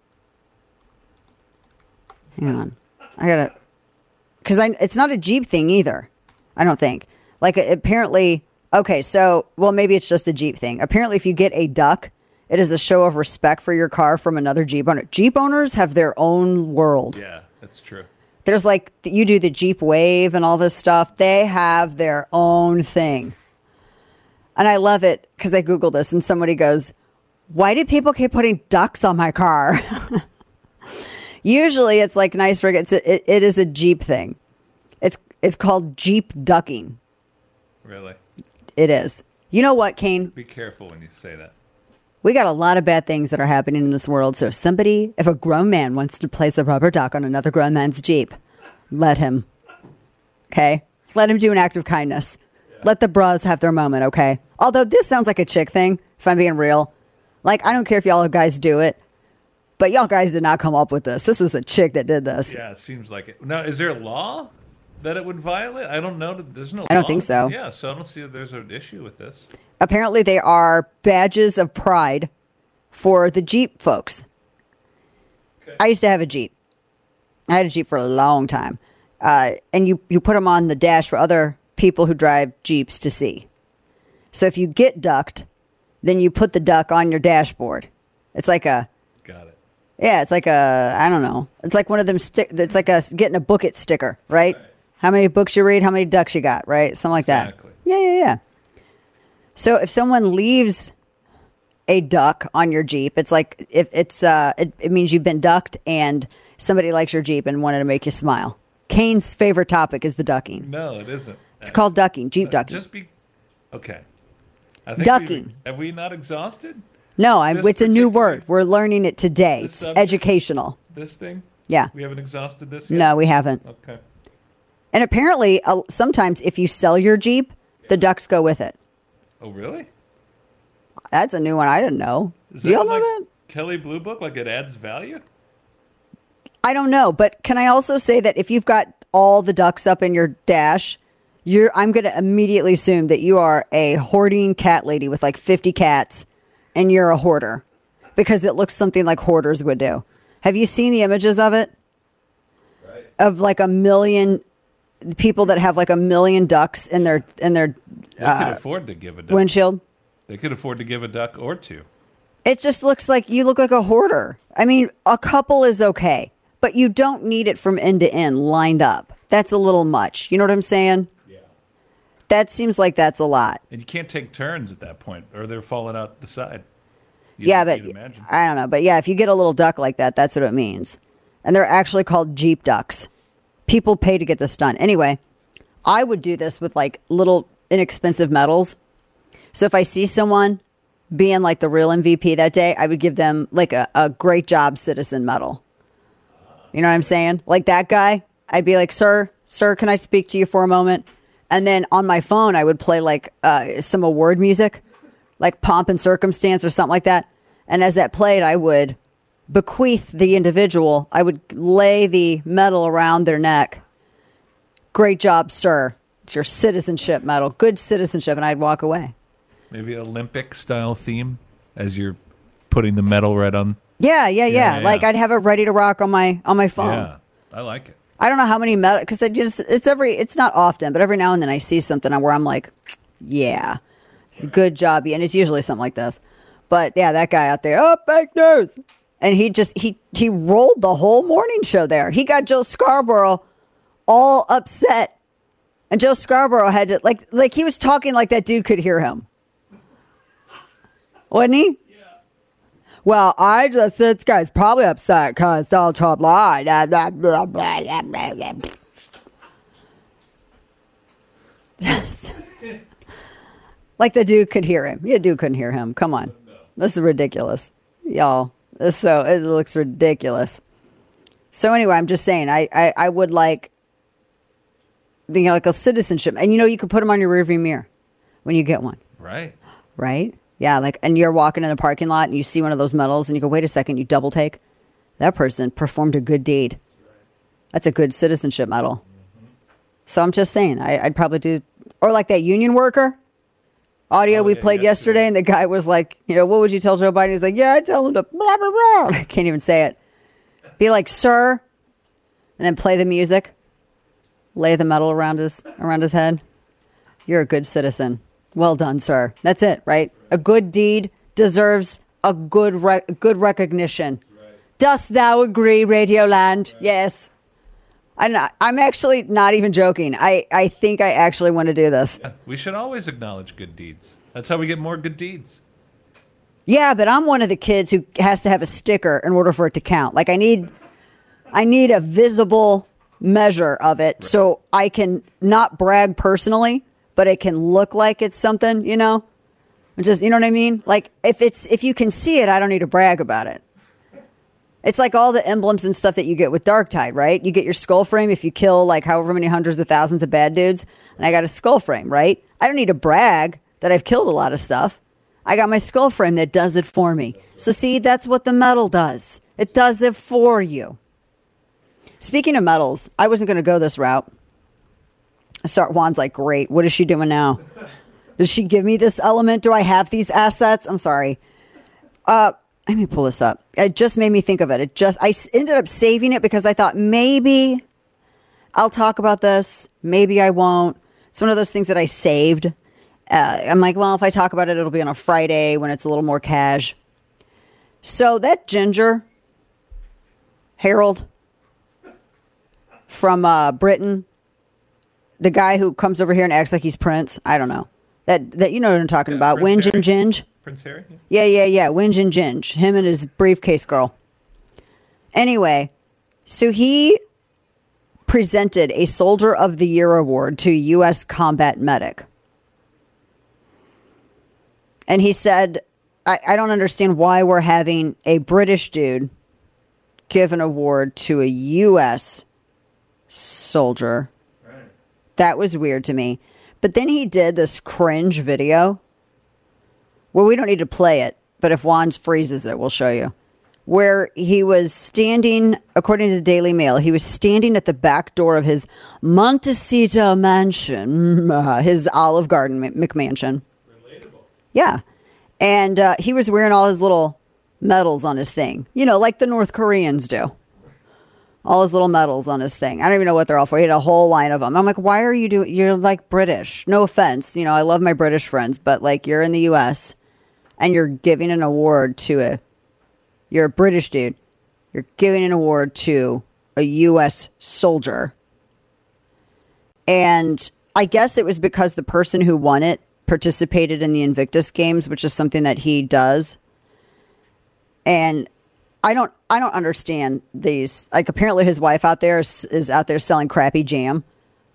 Hang on. I gotta, because I it's not a Jeep thing either. I don't think. Like apparently, okay, so, well, maybe it's just a Jeep thing. Apparently, if you get a duck, it is a show of respect for your car from another Jeep owner. Jeep owners have their own world.
Yeah, that's true.
There's like, you do the Jeep Wave and all this stuff. They have their own thing. And I love it because I Googled this and somebody goes, why do people keep putting ducks on my car? Usually it's like nice rig. It's a, it, it is a Jeep thing. It's it's called Jeep ducking.
Really?
It is. You know what, Kane?
Be careful when you say that.
We got a lot of bad things that are happening in this world. So if somebody, if a grown man wants to place a rubber duck on another grown man's Jeep, let him. Okay? Let him do an act of kindness. Yeah. Let the bras have their moment, okay? Although this sounds like a chick thing, if I'm being real. Like, I don't care if y'all guys do it, but y'all guys did not come up with this. This was a chick that did this.
Yeah, it seems like it. Now, is there a law that it would violate? I don't know. There's no
I don't
law.
think so.
Yeah, so I don't see that there's an issue with this.
Apparently, they are badges of pride for the Jeep folks. Okay. I used to have a Jeep. I had a Jeep for a long time. Uh, and you, you put them on the dash for other people who drive Jeeps to see. So if you get ducked, then you put the duck on your dashboard. It's like a...
Got it.
Yeah, it's like a... I don't know. It's like one of them... Stick. It's like a getting a book it sticker, right? right? How many books you read, how many ducks you got, right? Something like
exactly.
that. Yeah, yeah, yeah. So if someone leaves a duck on your Jeep, it's like if it's uh, it, it means you've been ducked and somebody likes your Jeep and wanted to make you smile. Kane's favorite topic is the ducking.
No, it isn't.
It's called ducking, Jeep ducking.
Just be okay. I think
ducking.
Have we not exhausted?
No, I'm, it's a new word. We're learning it today. It's
subject,
educational.
This thing?
Yeah.
We haven't exhausted this yet?
No, we haven't.
Okay.
And apparently, uh, sometimes if you sell your Jeep, the ducks go with it.
Oh, really?
That's a new one I didn't know.
Is
Do y'all
that
know
like
that?
Kelley Blue Book, like it adds value?
I don't know, but can I also say that if you've got all the ducks up in your dash, you're I'm going to immediately assume that you are a hoarding cat lady with like fifty cats and you're a hoarder because it looks something like hoarders would do. Have you seen the images of it? Right. Of like a million people that have like a million ducks in their in their
They
uh,
could afford to give a duck.
windshield.
They could afford to give a duck or two.
It just looks like you look like a hoarder. I mean, a couple is okay, but you don't need it from end to end lined up. That's a little much. You know what I'm saying? Yeah. That seems like that's a lot.
And you can't take turns at that point, or they're falling out the side. You
yeah, but I don't know. But yeah, if you get a little duck like that, that's what it means. And they're actually called Jeep ducks. People pay to get this done. Anyway, I would do this with like little inexpensive medals. So if I see someone being like the real M V P that day, I would give them like a, a great job citizen medal. You know what I'm saying? Like that guy, I'd be like, sir, sir, can I speak to you for a moment? And then on my phone, I would play like uh, some award music, like Pomp and Circumstance or something like that. And as that played, I would bequeath the individual. I would lay the medal around their neck. Great job, sir. It's your citizenship medal. Good citizenship. And I'd walk away.
Maybe Olympic style theme as you're putting the medal right on.
Yeah, yeah, yeah.
Yeah, yeah.
Like I'd have it ready to rock on my on my phone.
Yeah, I like it.
I don't know how many medals because I just it's every it's not often, but every now and then I see something where I'm like, yeah, good job, and it's usually something like this. But yeah, that guy out there, oh, fake news, and he just he he rolled the whole morning show there. He got Joe Scarborough all upset, and Joe Scarborough had to like like he was talking like that dude could hear him, wasn't he? Well, I just, this guy's probably upset because Donald Trump lied. Blah, blah, blah, blah, blah, blah. Like the dude could hear him. Yeah, dude couldn't hear him. Come on. This is ridiculous. Y'all. This so it looks ridiculous. So anyway, I'm just saying, I, I, I would like, you know, like a citizenship. And you know, you could put them on your rearview mirror when you get one.
Right.
Right? Yeah, like, and you're walking in the parking lot and you see one of those medals and you go, wait a second, you double take. That person performed a good deed. That's a good citizenship medal. So I'm just saying, I, I'd probably do, or like that union worker audio
Oh,
we
yeah,
played yesterday. And the guy was like, you know, what would you tell Joe Biden? He's like, yeah, I'd tell him to blah, blah, blah. I can't even say it. Be like, sir, and then play the music, lay the medal around his, around his head. You're a good citizen. Well done, sir. That's it, right? A good deed deserves a good re- good recognition. Right. Dost thou agree, Radioland? Right. Yes. I'm, not, I'm actually not even joking. I, I think I actually want to do this.
We should always acknowledge good deeds. That's how we get more good deeds.
Yeah, but I'm one of the kids who has to have a sticker in order for it to count. Like I need, I need a visible measure of it right. so I can not brag personally, but it can look like it's something, you know, just, you know what I mean? Like if it's, if you can see it, I don't need to brag about it. It's like all the emblems and stuff that you get with Darktide, right? You get your skull frame if you kill like however many hundreds of thousands of bad dudes. And I got a skull frame, right? I don't need to brag that I've killed a lot of stuff. I got my skull frame that does it for me. So see, that's what the medal does. It does it for you. Speaking of medals, I wasn't going to go this route. I start Juan's like, great. What is she doing now? Does she give me this element? Do I have these assets? I'm sorry. Uh, let me pull this up. It just made me think of it. It just, I ended up saving it because I thought maybe I'll talk about this. Maybe I won't. It's one of those things that I saved. Uh, I'm like, well, if I talk about it, it'll be on a Friday when it's a little more cash. So that ginger, Harold from uh, Britain, the guy who comes over here and acts like he's Prince. I don't know. That, that you know what I'm talking yeah, about.
Prince
Winge
Harry.
and Ginge.
Prince Harry?
Yeah, yeah, yeah. Winge and Ginge. Him and his briefcase girl. Anyway, so he presented a Soldier of the Year award to a U S combat medic. And he said, I, I don't understand why we're having a British dude give an award to a U S soldier. Right. That was weird to me. But then he did this cringe video. Well, we don't need to play it, but if Juan freezes it, we'll show you. Where he was standing, according to the Daily Mail, he was standing at the back door of his Montecito mansion, uh, his Olive Garden McMansion. Relatable. Yeah. And uh, he was wearing all his little medals on his thing. You know, like the North Koreans do. All his little medals on his thing. I don't even know what they're all for. He had a whole line of them. I'm like, why are you doing, you're like British. No offense. You know, I love my British friends, but like you're in the U S and you're giving an award to a, you're a British dude. You're giving an award to a U S soldier. And I guess it was because the person who won it participated in the Invictus Games, which is something that he does. And I don't I don't understand these. Like, apparently his wife out there is, is out there selling crappy jam.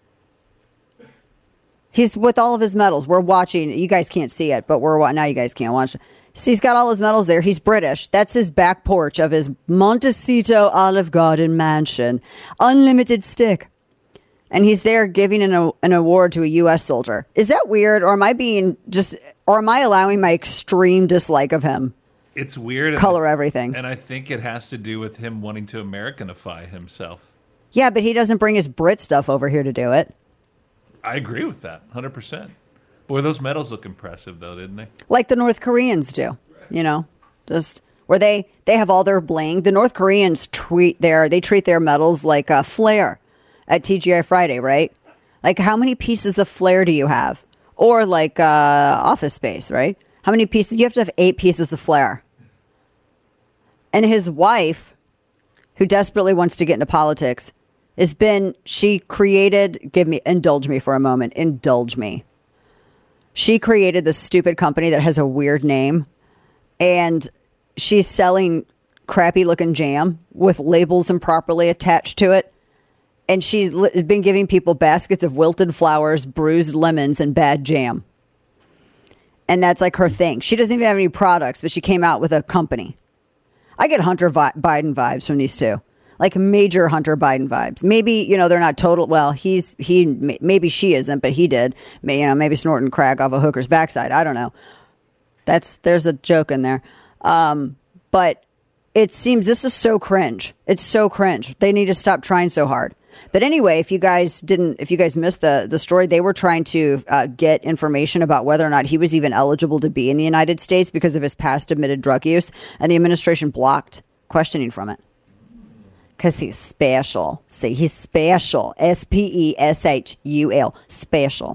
He's with all of his medals. We're watching. You guys can't see it, but we're now you guys can't watch it. See, he's got all his medals there. He's British. That's his back porch of his Montecito Olive Garden mansion. Unlimited stick. And he's there giving an, an award to a U S soldier. Is that weird? Or am I being just, or am I allowing my extreme dislike of him?
It's weird.
Color everything.
And I think it has to do with him wanting to Americanify himself.
Yeah, but he doesn't bring his Brit stuff over here to do it.
I agree with that, one hundred percent. Boy, those medals look impressive, though, didn't they?
Like the North Koreans do, you know? Just, where they, they have all their bling. The North Koreans treat their, they treat their medals like a flare at T G I Friday, right? Like, how many pieces of flare do you have? Or like uh, Office Space, right? How many pieces? You have to have eight pieces of flare. And his wife, who desperately wants to get into politics, has been, she created, give me, indulge me for a moment, indulge me. She created this stupid company that has a weird name, and she's selling crappy looking jam with labels improperly attached to it. And she's been giving people baskets of wilted flowers, bruised lemons, and bad jam. And that's like her thing. She doesn't even have any products, but she came out with a company. I get Hunter Vi- Biden vibes from these two. Like major Hunter Biden vibes. Maybe, you know, they're not total. Well, he's, he, maybe she isn't, but he did. You know, maybe snorting crack off a hooker's backside. I don't know. That's, there's a joke in there. Um, but it seems this is so cringe. It's so cringe. They need to stop trying so hard. But anyway, if you guys didn't, if you guys missed the, the story, they were trying to uh, get information about whether or not he was even eligible to be in the United States because of his past admitted drug use. And the administration blocked questioning from it. Because he's special. See, he's special. S P E S H U L. Special.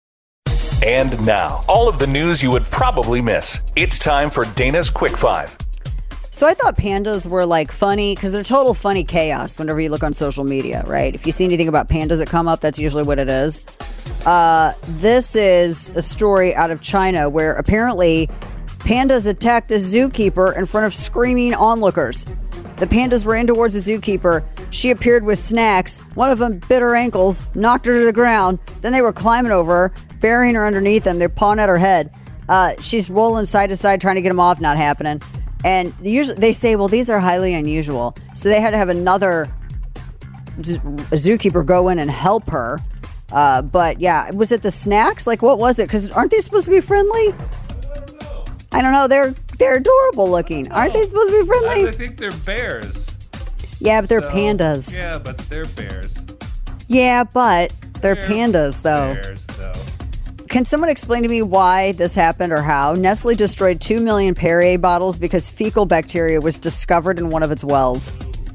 And now, all of the news you would probably miss. It's time for Dana's Quick Five.
So I thought pandas were like funny because they're total funny chaos whenever you look on social media, right? If you see anything about pandas that come up, that's usually what it is. Uh, this is a story out of China where apparently pandas attacked a zookeeper in front of screaming onlookers. The pandas ran towards the zookeeper. She appeared with snacks. One of them bit her ankles, knocked her to the ground. Then they were climbing over her, burying her underneath them. They're pawing at her head. Uh, she's rolling side to side, trying to get them off. Not happening. And usually they say, well, these are highly unusual. So they had to have another z- zookeeper go in and help her. Uh, but yeah, was it the snacks? Like, what was it? Because aren't they supposed to be friendly? I don't know. They're they're adorable looking. Aren't they supposed to be friendly?
I think they're bears.
Yeah, but they're
So,
pandas.
Yeah, but they're bears.
Yeah, but they're,
They're
pandas, though.
Bears, though.
Can someone explain to me why this happened or how? Nestle destroyed two million Perrier bottles because fecal bacteria was discovered in one of its wells.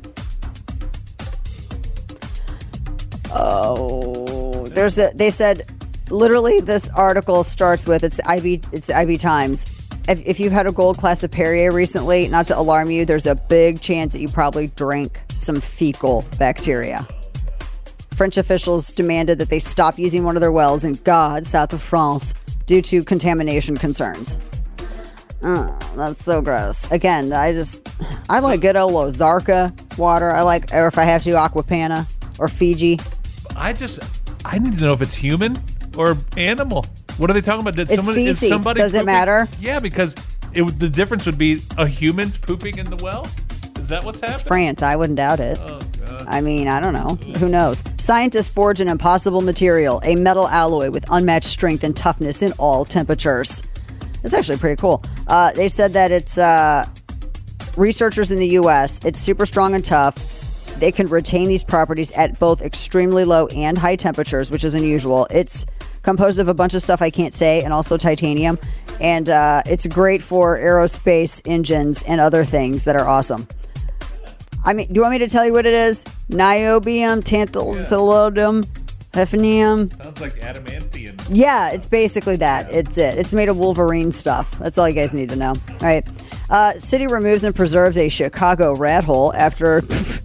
Oh, there's a, they said, literally this article starts with, it's I B, it's the I B Times. If, if you've had a gold class of Perrier recently, not to alarm you, there's a big chance that you probably drank some fecal bacteria. French officials demanded that they stop using one of their wells in Gade, south of France, due to contamination concerns. Oh, that's so gross. Again, I just, I like good old Ozarka water. I like, or if I have to, Aquapana or Fiji.
I just, I need to know if it's human or animal. What are they talking about? Did
It's
somebody, is
feces.
somebody
Does it
pooping?
matter?
Yeah, because it would, the difference would be a human's pooping in the well. Is that what's happening?
It's France. I wouldn't doubt it.
Oh, God.
I mean, I don't know. Who knows? Scientists forge an impossible material, a metal alloy with unmatched strength and toughness in all temperatures. It's actually pretty cool. Uh, they said that it's uh, researchers in the U S, it's super strong and tough. They can retain these properties at both extremely low and high temperatures, which is unusual. It's composed of a bunch of stuff I can't say, and also titanium. And uh, it's great for aerospace engines and other things that are awesome. I mean, do you want me to tell you what it is? Niobium, tantalum, hafnium.
Sounds like adamantium.
Yeah, it's basically that. It's it. It's made of Wolverine stuff. That's all you guys need to know. All right. Uh, city removes and preserves a Chicago rat hole after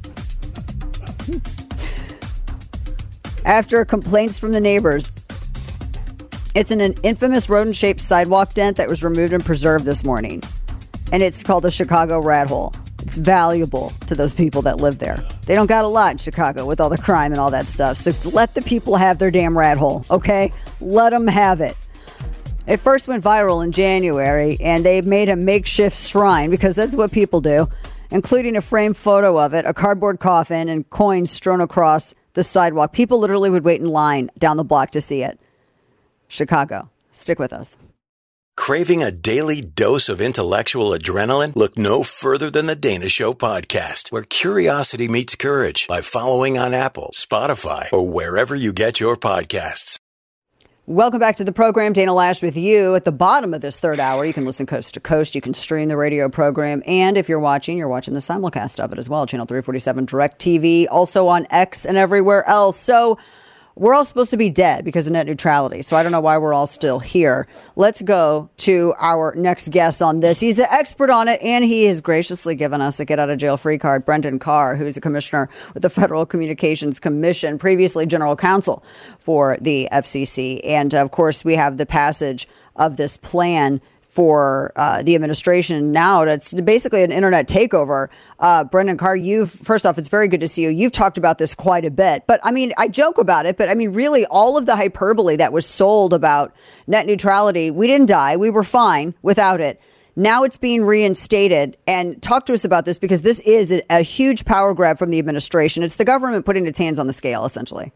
after complaints from the neighbors. It's an, an infamous rodent-shaped sidewalk dent that was removed and preserved this morning. And it's called the Chicago rat hole. It's valuable to those people that live there. They don't got a lot in Chicago with all the crime and all that stuff. So let the people have their damn rat hole, okay? Let them have it. It first went viral in January, and they made a makeshift shrine, because that's what people do, including a framed photo of it, a cardboard coffin, and coins strewn across the sidewalk. People literally would wait in line down the block to see it. Chicago. Stick with us.
Craving a daily dose of intellectual adrenaline? Look no further than the Dana Show podcast, where curiosity meets courage by following on Apple, Spotify, or wherever you get your podcasts.
Welcome back to the program. Dana Loesch with you. At the bottom of this third hour, you can listen coast to coast. You can stream the radio program. And if you're watching, you're watching the simulcast of it as well. Channel three forty-seven DirecTV, also on X and everywhere else. So we're all supposed to be dead because of net neutrality. So I don't know why we're all still here. Let's go to our next guest on this. He's an expert on it, and he has graciously given us a get-out-of-jail-free card. Brendan Carr, who's a commissioner with the Federal Communications Commission, previously general counsel for the F C C. And, of course, we have the passage of this plan for uh, the administration now. That's basically an internet takeover. Uh, Brendan Carr, you've, first off, it's very good to see you. You've talked about this quite a bit, but I mean, I joke about it, but I mean, really all of the hyperbole that was sold about net neutrality, we didn't die. We were fine without it. Now it's being reinstated. And talk to us about this, because this is a, a huge power grab from the administration. It's the government putting its hands on the scale, essentially.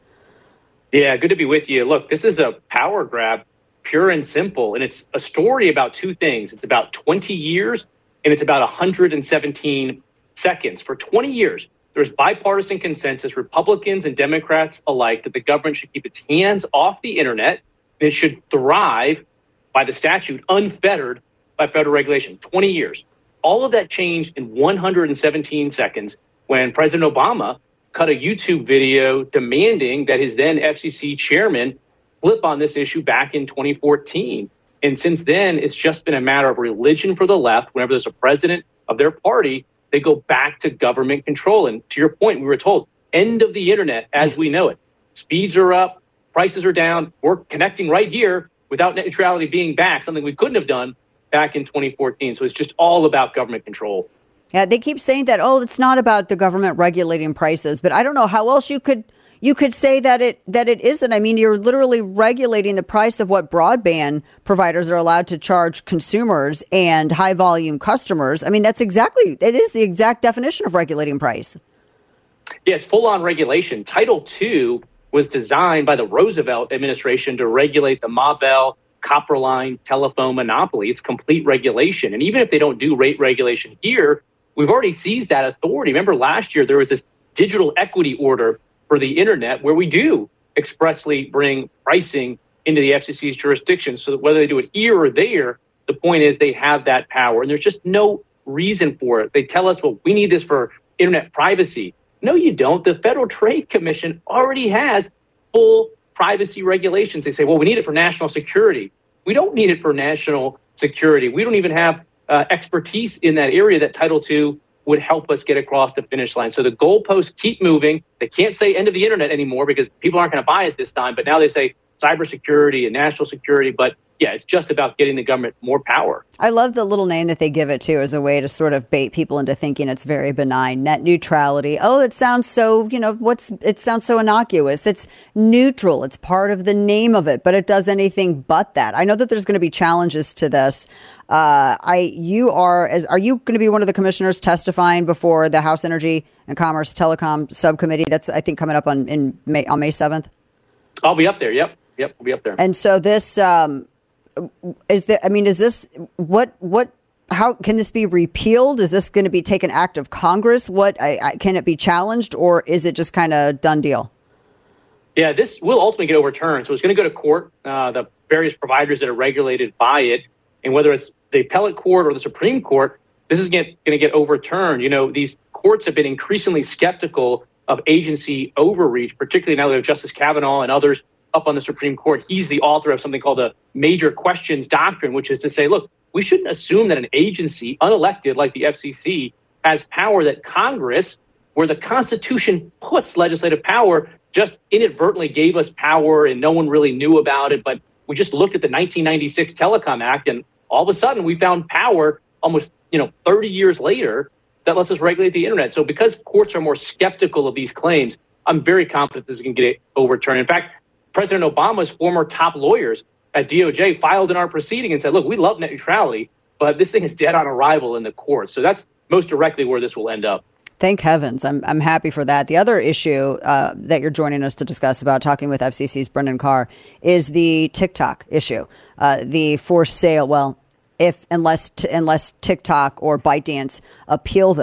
Yeah, good to be with you. Look, this is a power grab, pure and simple. And it's a story about two things. It's about twenty years and it's about one hundred seventeen seconds. For twenty years, there's bipartisan consensus, Republicans and Democrats alike, that the government should keep its hands off the internet and it should thrive by the statute, unfettered by federal regulation. twenty years. All of that changed in one hundred seventeen seconds when President Obama cut a YouTube video demanding that his then F C C chairman flip on this issue back in twenty fourteen. And since then, it's just been a matter of religion for the left. Whenever there's a president of their party, they go back to government control. And to your point, we were told, end of the internet as we know it. Speeds are up, prices are down. We're connecting right here without net neutrality being back, something we couldn't have done back in twenty fourteen. So it's just all about government control.
Yeah, they keep saying that, oh, it's not about the government regulating prices, but I don't know how else you could you could say that it that it isn't. I mean, you're literally regulating the price of what broadband providers are allowed to charge consumers and high volume customers. I mean, that's exactly, it is the exact definition of regulating price.
Yeah, it's full on regulation. Title two was designed by the Roosevelt administration to regulate the Ma Bell copper line telephone monopoly. It's complete regulation. And even if they don't do rate regulation here, we've already seized that authority. Remember last year, there was this digital equity order for the internet where we do expressly bring pricing into the F C C's jurisdiction, so that whether they do it here or there, the point is they have that power. And there's just no reason for it. They tell us, well, we need this for internet privacy. No, you don't. The Federal Trade Commission already has full privacy regulations. They say, well, we need it for national security. We don't need it for national security. We don't even have uh, expertise in that area that Title two would help us get across the finish line. So the goalposts keep moving. They can't say end of the internet anymore because people aren't going to buy it this time. But now they say cybersecurity and national security. But yeah, it's just about getting the government more power.
I love the little name that they give it too as a way to sort of bait people into thinking it's very benign. Net neutrality. Oh, it sounds so, you know, what's it sounds so innocuous. It's neutral. It's part of the name of it, but it does anything but that. I know that there's going to be challenges to this. Uh, I, you are, as are you going to be one of the commissioners testifying before the House Energy and Commerce Telecom Subcommittee? That's, I think, coming up on in May, on May seventh.
I'll be up there. Yep. Yep. We'll be up there.
And so this, um, is there, I mean, is this, what, what, how can this be repealed? Is this going to be take an act of Congress? What, I, I, can it be challenged, or is it just kind of done deal?
Yeah, this will ultimately get overturned. So it's going to go to court, uh, the various providers that are regulated by it. And whether it's the appellate court or the Supreme Court, this is going to get overturned. You know, these courts have been increasingly skeptical of agency overreach, particularly now that we have Justice Kavanaugh and others up on the Supreme Court. He's the author of something called the Major Questions Doctrine, which is to say, look, we shouldn't assume that an agency, unelected like the F C C, has power that Congress, where the Constitution puts legislative power, just inadvertently gave us power and no one really knew about it. But we just looked at the nineteen ninety-six Telecom Act and all of a sudden we found power almost, you know, thirty years later that lets us regulate the internet. So because courts are more skeptical of these claims, I'm very confident this is going to get overturned. In fact, President Obama's former top lawyers at D O J filed in our proceeding and said, look, we love net neutrality, but this thing is dead on arrival in the courts. So that's most directly where this will end up.
Thank heavens. I'm I'm happy for that. The other issue uh, that you're joining us to discuss about talking with F C C's Brendan Carr is the TikTok issue, uh, the for sale. Well, if unless t- unless TikTok or ByteDance appeal this,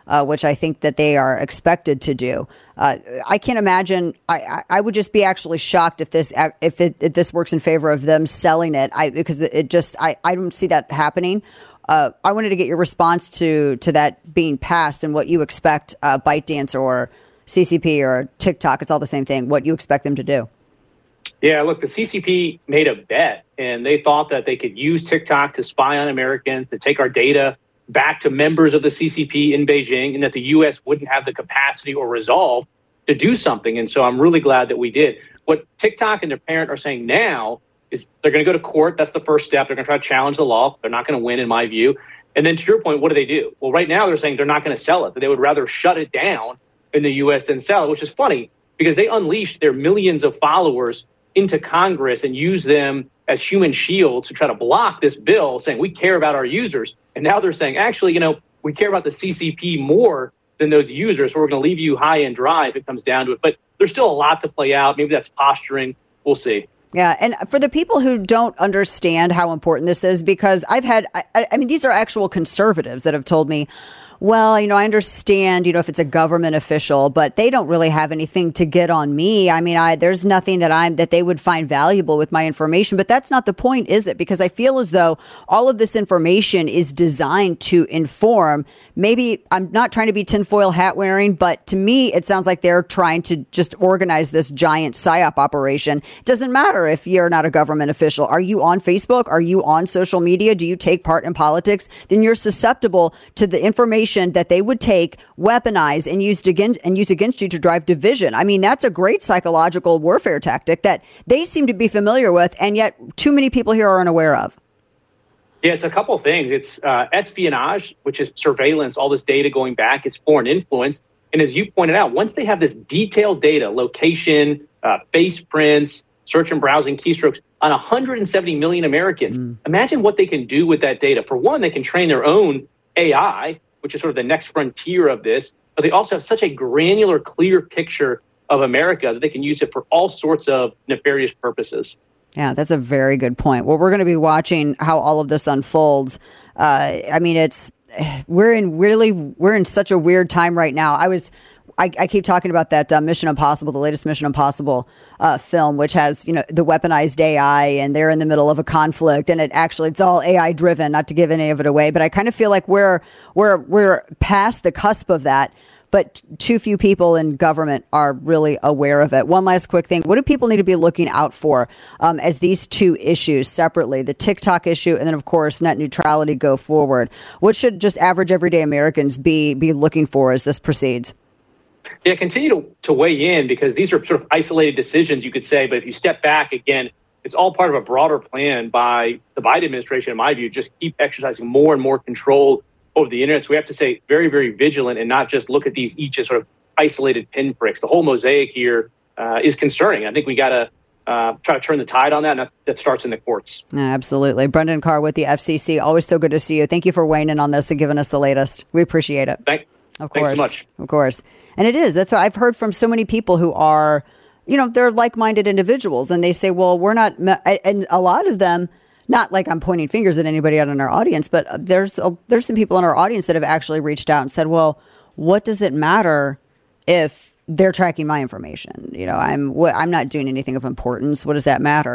uh, which I think that they are expected to do. Uh, I can't imagine. I, I, I would just be actually shocked if this if, it, if this works in favor of them selling it. I because it just I, I don't see that happening. Uh, I wanted to get your response to to that being passed and what you expect uh, ByteDance or C C P or TikTok. It's all the same thing. What you expect them to do?
Yeah, look, the C C P made a bet, and they thought that they could use TikTok to spy on Americans, to take our data back to members of the C C P in Beijing, and that the U S wouldn't have the capacity or resolve to do something. And so I'm really glad that we did. What TikTok and their parent are saying now is they're going to go to court. That's the first step. They're going to try to challenge the law. They're not going to win, in my view. And then to your point, what do they do? Well, right now they're saying they're not going to sell it, that they would rather shut it down in the U S than sell it, which is funny because they unleashed their millions of followers into Congress and use them as human shields to try to block this bill, saying we care about our users. And now they're saying, actually, you know, we care about the C C P more than those users, so we're going to leave you high and dry if it comes down to it. But there's still a lot to play out. Maybe that's posturing. We'll see.
Yeah. And for the people who don't understand how important this is, because I've had, I, I mean, these are actual conservatives that have told me, well, you know, I understand, you know, if it's a government official, but they don't really have anything to get on me. I mean, I there's nothing that I'm that they would find valuable with my information. But that's not the point, is it? Because I feel as though all of this information is designed to inform. Maybe I'm not trying to be tinfoil hat wearing, but to me, it sounds like they're trying to just organize this giant psyop operation. It doesn't matter if you're not a government official. Are you on Facebook? Are you on social media? Do you take part in politics? Then you're susceptible to the information that they would take, weaponize, and use against and use against you to drive division. I mean, that's a great psychological warfare tactic that they seem to be familiar with, and yet too many people here are unaware of.
Yeah, it's a couple of things. It's uh, espionage, which is surveillance, all this data going back. It's foreign influence. And as you pointed out, once they have this detailed data, location, uh, face prints, search and browsing keystrokes on one hundred seventy million Americans, mm. imagine what they can do with that data. For one, they can train their own A I, which is sort of the next frontier of this. But they also have such a granular, clear picture of America that they can use it for all sorts of nefarious purposes.
Yeah, that's a very good point. Well, we're going to be watching how all of this unfolds. Uh, I mean, it's we're in really we're in such a weird time right now. I was. I, I keep talking about that uh, Mission Impossible, the latest Mission Impossible uh, film, which has, you know, the weaponized A I, and they're in the middle of a conflict, and it actually it's all A I driven. Not to give any of it away, but I kind of feel like we're we're we're past the cusp of that. But too few people in government are really aware of it. One last quick thing: what do people need to be looking out for um, as these two issues separately, the TikTok issue, and then of course net neutrality, go forward? What should just average everyday Americans be be looking for as this proceeds?
Yeah, continue to, to weigh in, because these are sort of isolated decisions, you could say. But if you step back again, it's all part of a broader plan by the Biden administration, in my view, just keep exercising more and more control over the internet. So we have to stay very, very vigilant and not just look at these each as sort of isolated pinpricks. The whole mosaic here uh, is concerning. I think we got to uh, try to turn the tide on that, and that, that starts in the courts.
Yeah, absolutely. Brendan Carr with the F C C. Always so good to see you. Thank you for weighing in on this and giving us the latest. We appreciate it.
Thank,
of course.
Thanks so much.
Of course. And it is. That's what I've heard from so many people who are, you know, they're like-minded individuals. And they say, well, we're not, and a lot of them, not like I'm pointing fingers at anybody out in our audience, but there's a, there's some people in our audience that have actually reached out and said, well, what does it matter if they're tracking my information? You know, I'm I'm not doing anything of importance. What does that matter?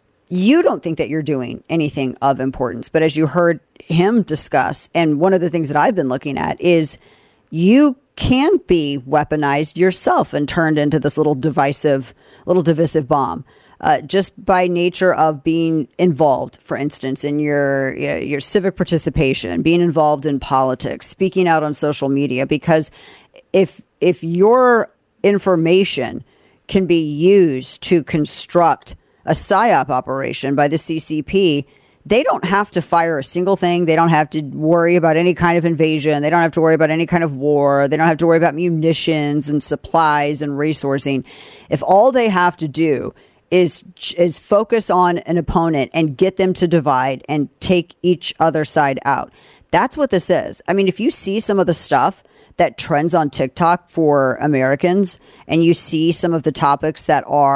You don't think that you're doing anything of importance. But as you heard him discuss, and one of the things that I've been looking at is you can be weaponized yourself and turned into this little divisive, little divisive bomb, uh, just by nature of being involved, for instance, in your you know, your civic participation, being involved in politics, speaking out on social media. Because if if your information can be used to construct a psyop operation by the C C P, they don't have to fire a single thing. They don't have to worry about any kind of invasion. They don't have to worry about any kind of war. They don't have to worry about munitions and supplies and resourcing. If all they have to do is is focus on an opponent and get them to divide and take each other side out, that's what this is. I mean, if you see some of the stuff that trends on TikTok for Americans, and you see some of the topics that are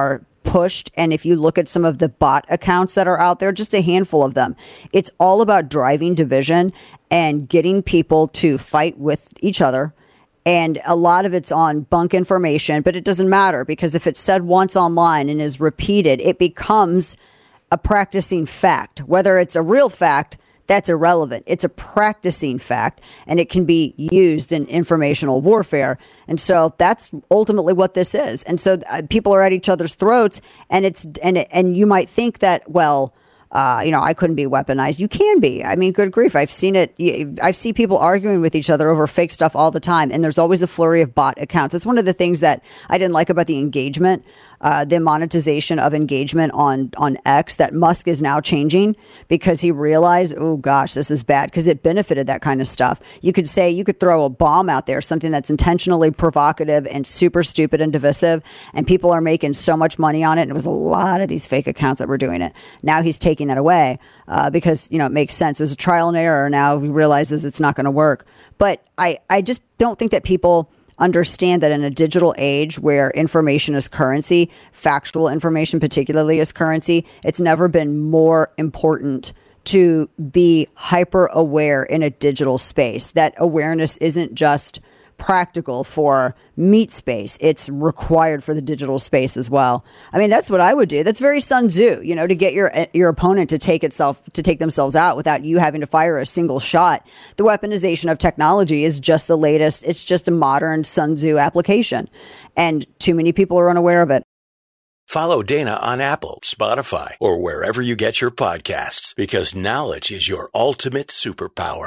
pushed. And if you look at some of the bot accounts that are out there, just a handful of them, it's all about driving division and getting people to fight with each other. And a lot of it's on bunk information, but it doesn't matter, because if it's said once online and is repeated, it becomes a practicing fact. Whether it's a real fact, that's irrelevant. It's a practicing fact, and it can be used in informational warfare. And so that's ultimately what this is. And so uh, people are at each other's throats, and it's and and you might think that, well, Uh, you know, I couldn't be weaponized. You can be. I mean, good grief. I've seen it. I've seen people arguing with each other over fake stuff all the time. And there's always a flurry of bot accounts. It's one of the things that I didn't like about the engagement, uh, the monetization of engagement on, on X, that Musk is now changing because he realized, oh gosh, this is bad, because it benefited that kind of stuff. You could say, you could throw a bomb out there, something that's intentionally provocative and super stupid and divisive, and people are making so much money on it. And it was a lot of these fake accounts that were doing it. Now he's taking that away uh, because, you know, it makes sense. It was a trial and error. Now he realizes it's not going to work. But I, I just don't think that people understand that in a digital age where information is currency, factual information particularly is currency, it's never been more important to be hyper aware in a digital space. That awareness isn't just practical for meat space, it's required for the digital space as well. I mean, that's what I would do. That's very Sun Tzu, you know, to get your your opponent to take itself to take themselves out without you having to fire a single shot. The weaponization of technology is just the latest. It's just a modern Sun Tzu application, and too many people are unaware of it.
Follow Dana on Apple, Spotify, or wherever you get your podcasts, because knowledge is your ultimate superpower.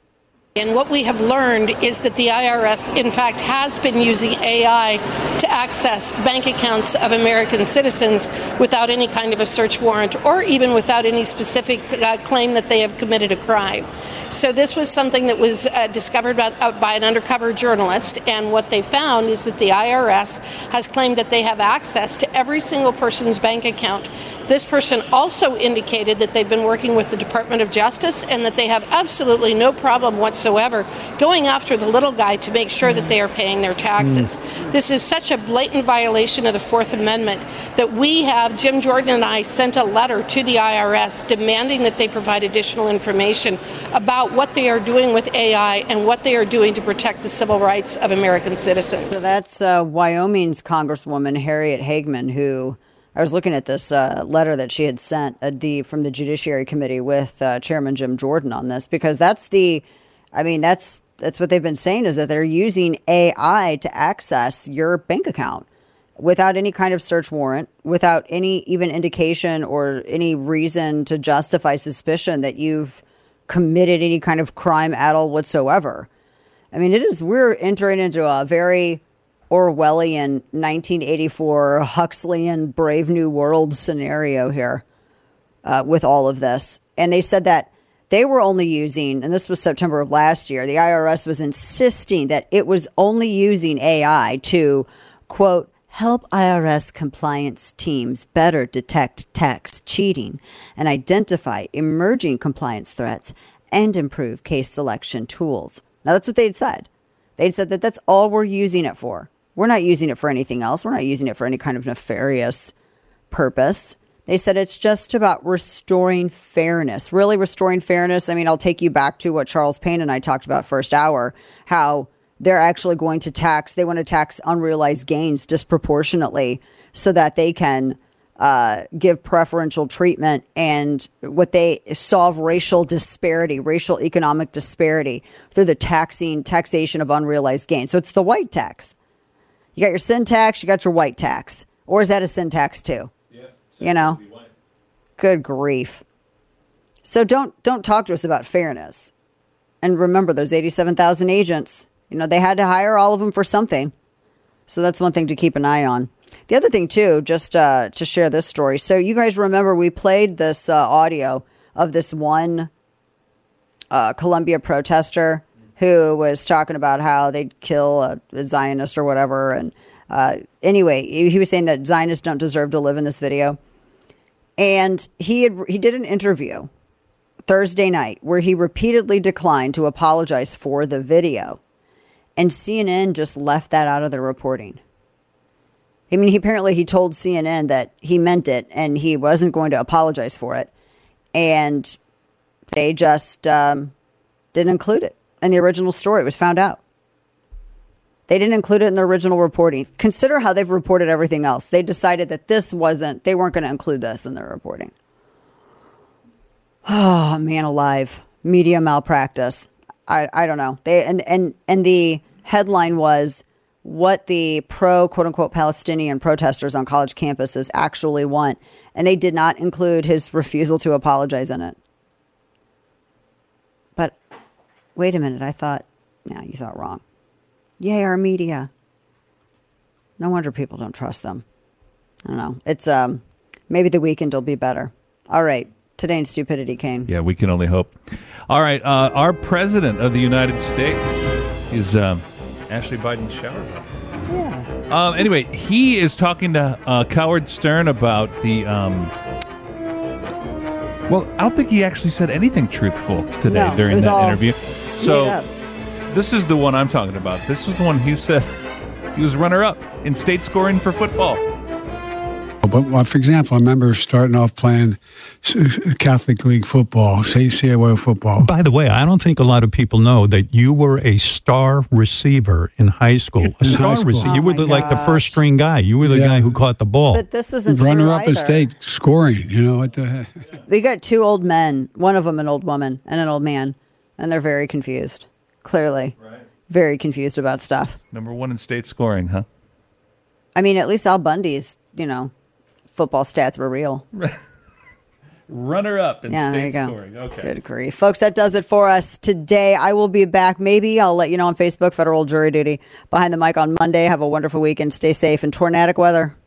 And what we have learned is that the I R S, in fact, has been using A I to access bank accounts of American citizens without any kind of a search warrant, or even without any specific uh, claim that they have committed a crime. So this was something that was uh, discovered by, uh, by an undercover journalist, and what they found is that the I R S has claimed that they have access to every single person's bank account. This person also indicated that they've been working with the Department of Justice and that they have absolutely no problem whatsoever going after the little guy to make sure that they are paying their taxes. Mm. This is such a blatant violation of the Fourth Amendment that we have, Jim Jordan and I sent a letter to the I R S demanding that they provide additional information about what they are doing with A I and what they are doing to protect the civil rights of American citizens.
So that's uh, Wyoming's Congresswoman Harriet Hageman, who I was looking at this uh, letter that she had sent uh, the from the Judiciary Committee with uh, Chairman Jim Jordan on this, because that's the, I mean, that's that's what they've been saying, is that they're using A I to access your bank account without any kind of search warrant, without any even indication or any reason to justify suspicion that you've committed any kind of crime at all whatsoever. I mean, it is, we're entering into a very Orwellian nineteen eighty-four Huxleyan Brave New World scenario here uh, with all of this. And they said that they were only using, and this was September of last year, the I R S was insisting that it was only using A I to, quote, help I R S compliance teams better detect tax cheating and identify emerging compliance threats and improve case selection tools. Now, that's what they'd said. They'd said that that's all we're using it for. We're not using it for anything else. We're not using it for any kind of nefarious purpose. They said it's just about restoring fairness, really restoring fairness. I mean, I'll take you back to what Charles Payne and I talked about first hour, how they're actually going to tax, they want to tax unrealized gains disproportionately so that they can uh, give preferential treatment and what they solve racial disparity, racial economic disparity through the taxing, taxation of unrealized gains. So it's the white tax. You got your sin tax, you got your white tax. Or is that a sin tax too? Yeah. You know? Good grief. So don't don't talk to us about fairness. And remember, those eighty-seven thousand agents, you know, they had to hire all of them for something. So that's one thing to keep an eye on. The other thing, too, just uh, to share this story. So you guys remember we played this uh, audio of this one uh, Columbia protester who was talking about how they'd kill a, a Zionist or whatever. And uh, anyway, he was saying that Zionists don't deserve to live in this video. And he had, he did an interview Thursday night where he repeatedly declined to apologize for the video. And C N N just left that out of their reporting. I mean, he apparently he told C N N that he meant it and he wasn't going to apologize for it. And they just um, didn't include it in the original story. It was found out. They didn't include it in the original reporting. Consider how they've reported everything else. They decided that this wasn't, they weren't going to include this in their reporting. Oh, man alive. Media malpractice. I, I don't know. They and, and, and the headline was what the pro, quote unquote, Palestinian protesters on college campuses actually want. And they did not include his refusal to apologize in it. But wait a minute. I thought, no, you thought wrong. Yay, our media. No wonder people don't trust them. I don't know. It's um maybe the weekend will be better. All right. Today in Stupidity, Kane.
Yeah, we can only hope. All right. Uh, our president of the United States is um, Ashley Biden's shower brother.
Yeah.
Um, anyway, he is talking to uh, Howard Stern about the. Um, well, I don't think he actually said anything truthful today
No, it
during
was
that
all
interview.
made
So
up.
this is the one I'm talking about. This was the one he said he was runner-up in state scoring for football.
But well, for example, I remember starting off playing s- Catholic League football, C C A A football.
By the way, I don't think a lot of people know that you were a star receiver in high school. A
In
star
high school.
receiver. You
Oh
were
my
the, like the
gosh.
first string guy. You were the
Yeah.
guy who caught the ball.
But this isn't
Runner
true
up in
either.
state scoring. You know what the heck?
We got two old men, one of them an old woman and an old man, and they're very confused. Clearly.
Right.
Very confused about stuff.
Number one in state scoring, huh?
I mean, at least Al Bundy's, you know, football stats were real.
Runner-up in
Yeah, there you
state
go.
scoring. Okay.
Good grief. Folks, that does it for us today. I will be back. Maybe I'll let you know on Facebook, Federal Jury Duty. Behind the Mic on Monday. Have a wonderful weekend. Stay safe in tornadic weather.